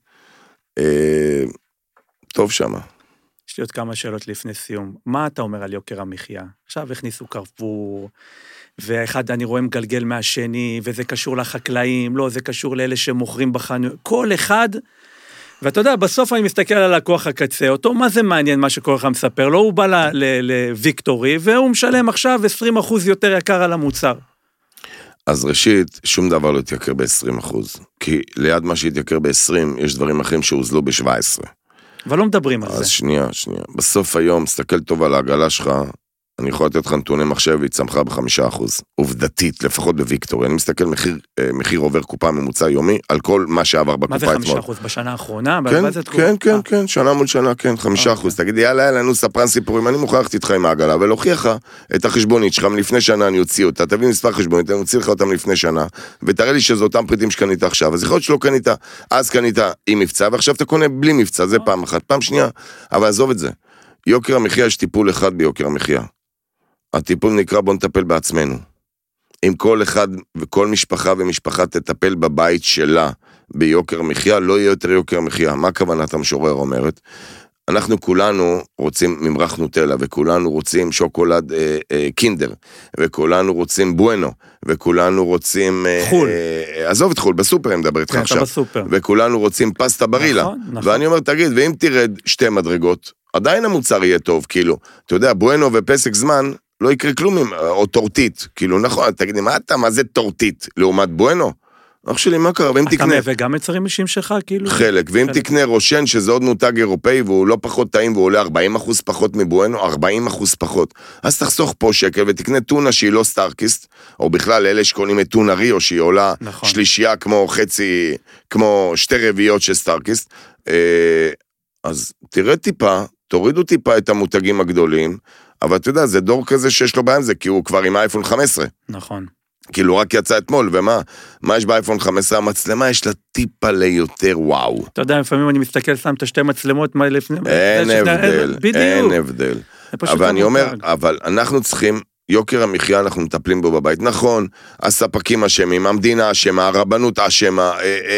טוב שמה. יש לי עוד כמה שאלות לפני סיום. מה אתה אומר על יוקר המחיה? עכשיו הכניסו קרפור, ואחד אני רואה מגלגל מהשני, וזה קשור לחקלאים, לא, זה קשור לאלה שמוכרים בחנויות, כל אחד, ואתה יודע, בסוף אני מסתכל על הלקוח הקצה, אותו, מה זה מעניין מה שכל אחד מספר? לא, הוא בא לוויקטורי, והוא משלם עכשיו עשרים אחוז יותר יקר על המוצר. אז ראשית, שום דבר לא יתייקר ב-עשרים אחוז, כי ליד מה שיתייקר ב-עשרים, יש דברים אחרים שהוזלו ב-שבע עשרה. אבל לא מדברים על אז זה. אז שנייה, שנייה. בסוף היום, סתכל טוב על העגלה שלך, אני יכול לתת לך נתוני מחשב, והיא צמחה בחמישה אחוז. עובדתית, לפחות בוויקטורי. אני מסתכל מחיר, מחיר עובר קופה ממוצע יומי, על כל מה שעבר בקופה אתמול. מה זה חמישה אחוז? בשנה האחרונה? כן, כן, כן, כן, שנה מול שנה, כן, חמישה אחוז. תגיד, יאללה, יאללה, נו, ספרן סיפורים, אני מוכרח איתך עם העגלה, ולהוכיח לך את החשבונית שלך, מלפני שנה אני אוציא אותה, תביא מספר חשבונית, אני אוציא לך אותם לפני שנה, ותראה לי שזה אותם פריטים שקנית עכשיו. אז יכול להיות שלא קנית, אז קנית עם מבצע, ועכשיו אתה קונה בלי מבצע, זה פעם אחת, פעם שנייה, אבל עזוב את זה. יוקר המחיה, יש טיפול אחד ביוקר המחיה. הטיפול נקרא בוא נטפל בעצמנו. אם כל אחד וכל משפחה ומשפחה תטפל בבית שלה ביוקר מחיה, לא יהיה יותר יוקר מחיה. מה כוונת המשורר אומרת? אנחנו כולנו רוצים ממרח נוטלה, וכולנו רוצים שוקולד אה, אה, קינדר, וכולנו רוצים בואנו, וכולנו רוצים... אה, חול. אה, עזוב את חול, בסופר אני מדבר איתך כן, עכשיו. בסופר. וכולנו רוצים פסטה ברילה. נכון, נכון. ואני אומר, תגיד, ואם תרד שתי מדרגות, עדיין המוצר יהיה טוב, כאילו, אתה יודע, בואנו ופסק זמן, לא יקרה כלום, או טורטית, כאילו, נכון, תגידי, מה אתה, מה זה טורטית, לעומת בואנו? אח שלי, מה קרה? ואם תקנה... אתה מייבא גם יצרים אישיים שלך, כאילו? חלק, ואם תקנה רושן, שזה עוד מותג אירופאי, והוא לא פחות טעים, והוא עולה ארבעים אחוז פחות מבואנו, ארבעים אחוז פחות. אז תחסוך פה שקל, ותקנה טונה שהיא לא סטארקיסט, או בכלל אלה שקונים את טונה ריו, שהיא עולה נכון. שלישייה כמו חצי, כמו שתי רביעיות של סטארקיסט. אז תראה טיפה, תורידו טיפה את המותגים הגדולים, אבל אתה יודע, זה דור כזה שיש לו בעיה זה, כי הוא כבר עם אייפון חמש עשרה. נכון. כאילו רק יצא אתמול, ומה? מה יש באייפון חמש עשרה? המצלמה יש לה טיפה ליותר וואו. אתה יודע, לפעמים אני מסתכל, שם את השתי מצלמות, מה לפני... אין הבדל, אין הבדל. אבל אני אומר, אבל אנחנו צריכים, יוקר המחיה אנחנו מטפלים בו בבית. נכון, הספקים אשמים, המדינה אשמה, הרבנות אשמה,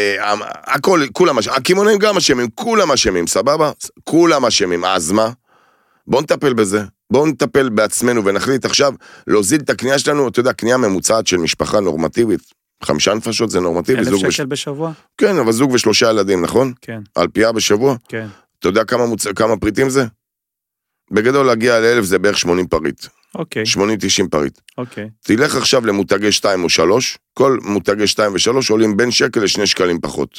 הכל, כולם אשמים, הכימונאים גם אשמים, כולם אשמים, סבבה? כולם אשמים, אז מה? בואו נטפל בזה. בואו נטפל בעצמנו ונחליט עכשיו להוזיל את הקנייה שלנו, אתה יודע, קנייה ממוצעת של משפחה נורמטיבית, חמישה נפשות זה נורמטיבי. אלף שקל בש... בשבוע? כן, אבל זוג ושלושה ילדים, נכון? כן. על פייה בשבוע? כן. אתה יודע כמה, מוצ... כמה פריטים זה? בגדול להגיע לאלף זה בערך שמונים פריט. אוקיי. שמונים תשעים פריט. אוקיי. תלך עכשיו למותגי שתיים או שלוש, כל מותגי שתיים ושלוש עולים בין שקל לשני שקלים פחות.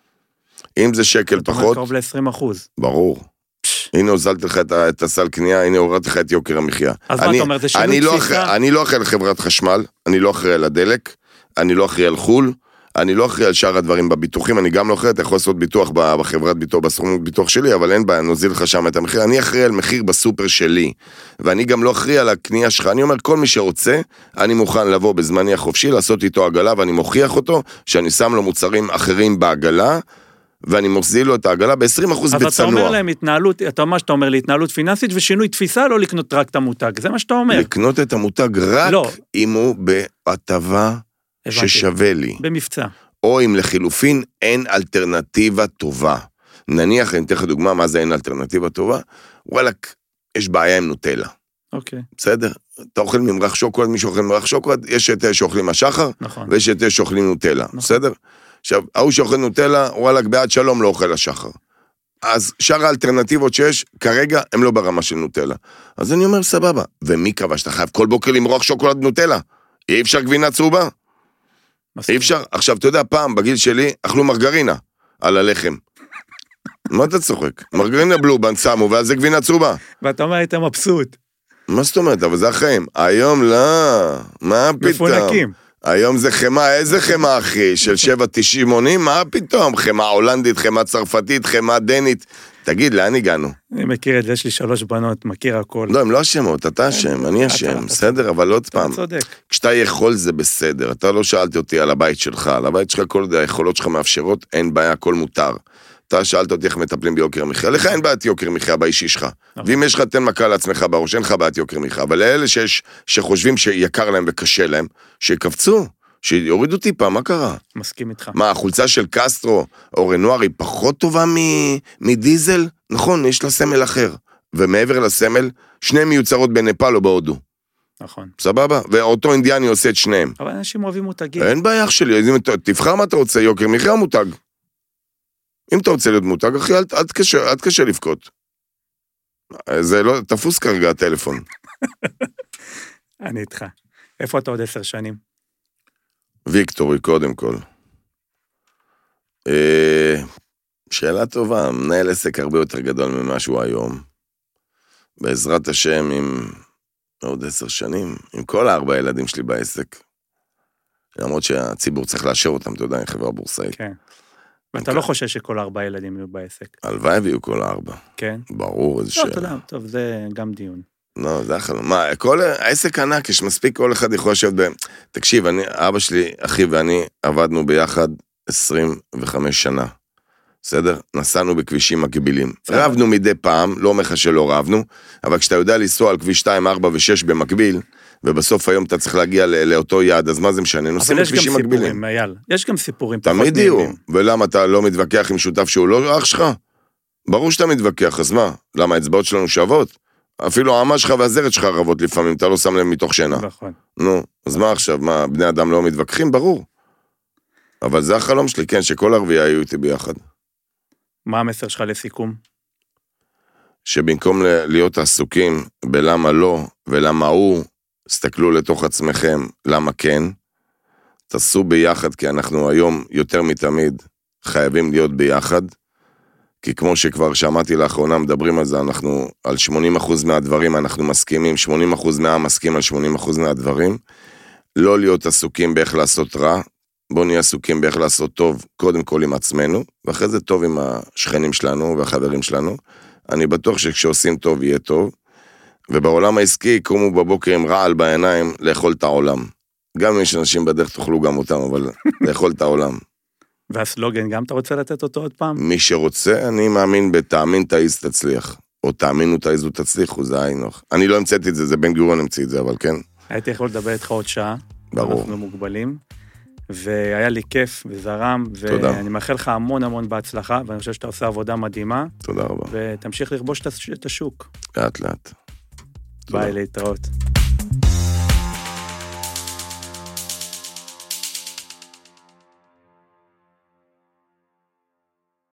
אם זה שקל פחות... קרוב ל-עשרים אחוז. ברור. הנה הוזלת לך את הסל קנייה, הנה הורדת לך את יוקר המחיה. אז מה אתה אומר, זה שינוי תפיסה? אני לא אחראי על חברת חשמל, אני לא אחראי על הדלק, אני לא אחראי על חול, אני לא אחראי על שאר הדברים בביטוחים, אני גם לא אחראי, אתה יכול לעשות ביטוח בחברת ביטוח, בסכום ביטוח שלי, אבל אין בעיה, נוזיל לך שם את המחיר, אני אחראי על מחיר בסופר שלי, ואני גם לא אחראי על הקנייה שלך, אני אומר, כל מי שרוצה, אני מוכן לבוא בזמני החופשי, לעשות איתו עגלה, ואני מוכיח אותו, שאני שם לו מוצרים אחרים בעגלה, ואני מוזיל לו את העגלה ב-עשרים אחוז בצנוע. אז אתה אומר להם התנהלות, אתה מה שאתה אומר לי, התנהלות פיננסית ושינוי תפיסה, לא לקנות רק את המותג, זה מה שאתה אומר. לקנות את המותג רק לא. אם הוא בהטבה ששווה לי. במבצע. או אם לחילופין אין אלטרנטיבה טובה. נניח, אני אתן לך דוגמה, מה זה אין אלטרנטיבה טובה? וואלק, יש בעיה עם נוטלה. אוקיי. בסדר? אתה אוכל ממרח שוקולד, מישהו אוכל ממרח שוקולד, יש את שאוכלים השחר, נכון. ויש את שאוכלים נוטלה. נכון. בסדר? עכשיו, ההוא שאוכל נוטלה, וואלק, בעד שלום לא אוכל השחר. אז שאר האלטרנטיבות שיש, כרגע הם לא ברמה של נוטלה. אז אני אומר, סבבה. ומי קבע שאתה חייב כל בוקר למרוח שוקולד נוטלה? אי אפשר גבינה צהובה? אי אפשר. עכשיו, אתה יודע, פעם, בגיל שלי, אכלו מרגרינה על הלחם. מה אתה צוחק? מרגרינה בלובן שמו, ואז זה גבינה צהובה. ואתה אומר, היית מבסוט. מה זאת אומרת? אבל זה החיים. היום לא. מה פתאום? מפונקים. היום זה חמה, איזה חמה אחי? של שבע תשעים, מה פתאום? חמה הולנדית, חמה צרפתית, חמה דנית. תגיד, לאן הגענו? אני מכיר את זה, יש לי שלוש בנות, מכיר הכל. לא, הם לא אשמות, אתה אשם, אני אשם, בסדר, אבל עוד פעם. אתה צודק. כשאתה יכול זה בסדר, אתה לא שאלתי אותי על הבית שלך, על הבית שלך כל היכולות שלך מאפשרות, אין בעיה, הכל מותר. אתה שאלת אותי איך מטפלים ביוקר מחיה, לך אין בעיית יוקר מחיה באישי שלך. ואם יש לך, תן מכה לעצמך בראש, אין לך בעיית יוקר מחיה, אבל לאלה שיש, שחושבים שיקר להם וקשה להם, שיקפצו, שיורידו טיפה, מה קרה? מסכים איתך. מה, החולצה של קסטרו או רנואר היא פחות טובה מדיזל? נכון, יש לה סמל אחר. ומעבר לסמל, שניהם מיוצרות בנפאל או בהודו. נכון. סבבה? ואותו אינדיאני עושה את שניהם. אבל אנשים אוהבים מותגים. אין בעיה אח שלי, תבחר מה אתה רוצה, יוקר מחיה או מותג. אם אתה רוצה להיות מותג, אחי, אל, אל תקשה, אל תקשה לבכות. זה לא, תפוס כרגע הטלפון. אני איתך. איפה אתה עוד עשר שנים? ויקטורי, קודם כל. שאלה טובה, מנהל עסק הרבה יותר גדול ממה שהוא היום. בעזרת השם, עם עוד עשר שנים, עם כל הארבע ילדים שלי בעסק. למרות שהציבור צריך לאשר אותם, אתה יודע, עם חברה בורסאית. כן. ואתה לא חושב שכל ארבע ילדים יהיו בעסק? הלוואי ויהיו כל ארבע. כן. ברור, איזה שאלה. לא, תודה, טוב, זה גם דיון. לא, זה החלום. מה, כל העסק ענק, יש מספיק כל אחד יכול לשבת ב... תקשיב, אני, אבא שלי, אחי ואני, עבדנו ביחד עשרים וחמש שנה. בסדר? נסענו בכבישים מקבילים. רבנו מדי פעם, לא אומר לך שלא רבנו, אבל כשאתה יודע לנסוע על כביש שתיים, ארבע ושש במקביל, ובסוף היום אתה צריך להגיע לאותו יעד, אז מה זה משנה? נוסעים בכבישים מקבילים. אבל יש גם סיפורים, אייל. יש גם סיפורים. תמיד יהיו. ולמה אתה לא מתווכח עם שותף שהוא לא אח שלך? ברור שאתה מתווכח, אז מה? למה האצבעות שלנו שוות? אפילו העמה שלך והזרת שלך רבות לפעמים, אתה לא שם להם מתוך שינה. נכון. נו, אז מה עכשיו? מה, בני אדם לא מתווכחים? ברור. אבל זה החלום שלי, כן, שכל ערבייה היו איתי ביחד. מה המסר שלך לסיכום? שבמקום להיות עסוקים בלמה לא ולמה הוא, תסתכלו לתוך עצמכם למה כן, תעשו ביחד, כי אנחנו היום יותר מתמיד חייבים להיות ביחד, כי כמו שכבר שמעתי לאחרונה מדברים על זה, אנחנו על שמונים אחוז מהדברים אנחנו מסכימים, שמונים אחוז מהעם מסכים על שמונים אחוז מהדברים, לא להיות עסוקים באיך לעשות רע, בואו נהיה עסוקים באיך לעשות טוב, קודם כל עם עצמנו, ואחרי זה טוב עם השכנים שלנו והחברים שלנו. אני בטוח שכשעושים טוב יהיה טוב, ובעולם העסקי קומו בבוקר עם רעל בעיניים לאכול את העולם. גם אם יש אנשים בדרך תאכלו גם אותם, אבל לאכול את העולם. והסלוגן, גם אתה רוצה לתת אותו עוד פעם? מי שרוצה, אני מאמין בתאמין תעיז תצליח, או תאמינו תעיזו תצליחו, זה היינו. אני לא המצאתי את זה, זה בן גוריון המציא את זה, אבל כן. הייתי יכול לדבר איתך עוד שעה. ברור. אנחנו מוגבלים. והיה לי כיף וזרם, ואני מאחל לך המון המון בהצלחה, ואני חושב שאתה עושה עבודה מדהימה. תודה רבה. ותמשיך לכבוש את השוק. לאט לאט. ביי, להתראות.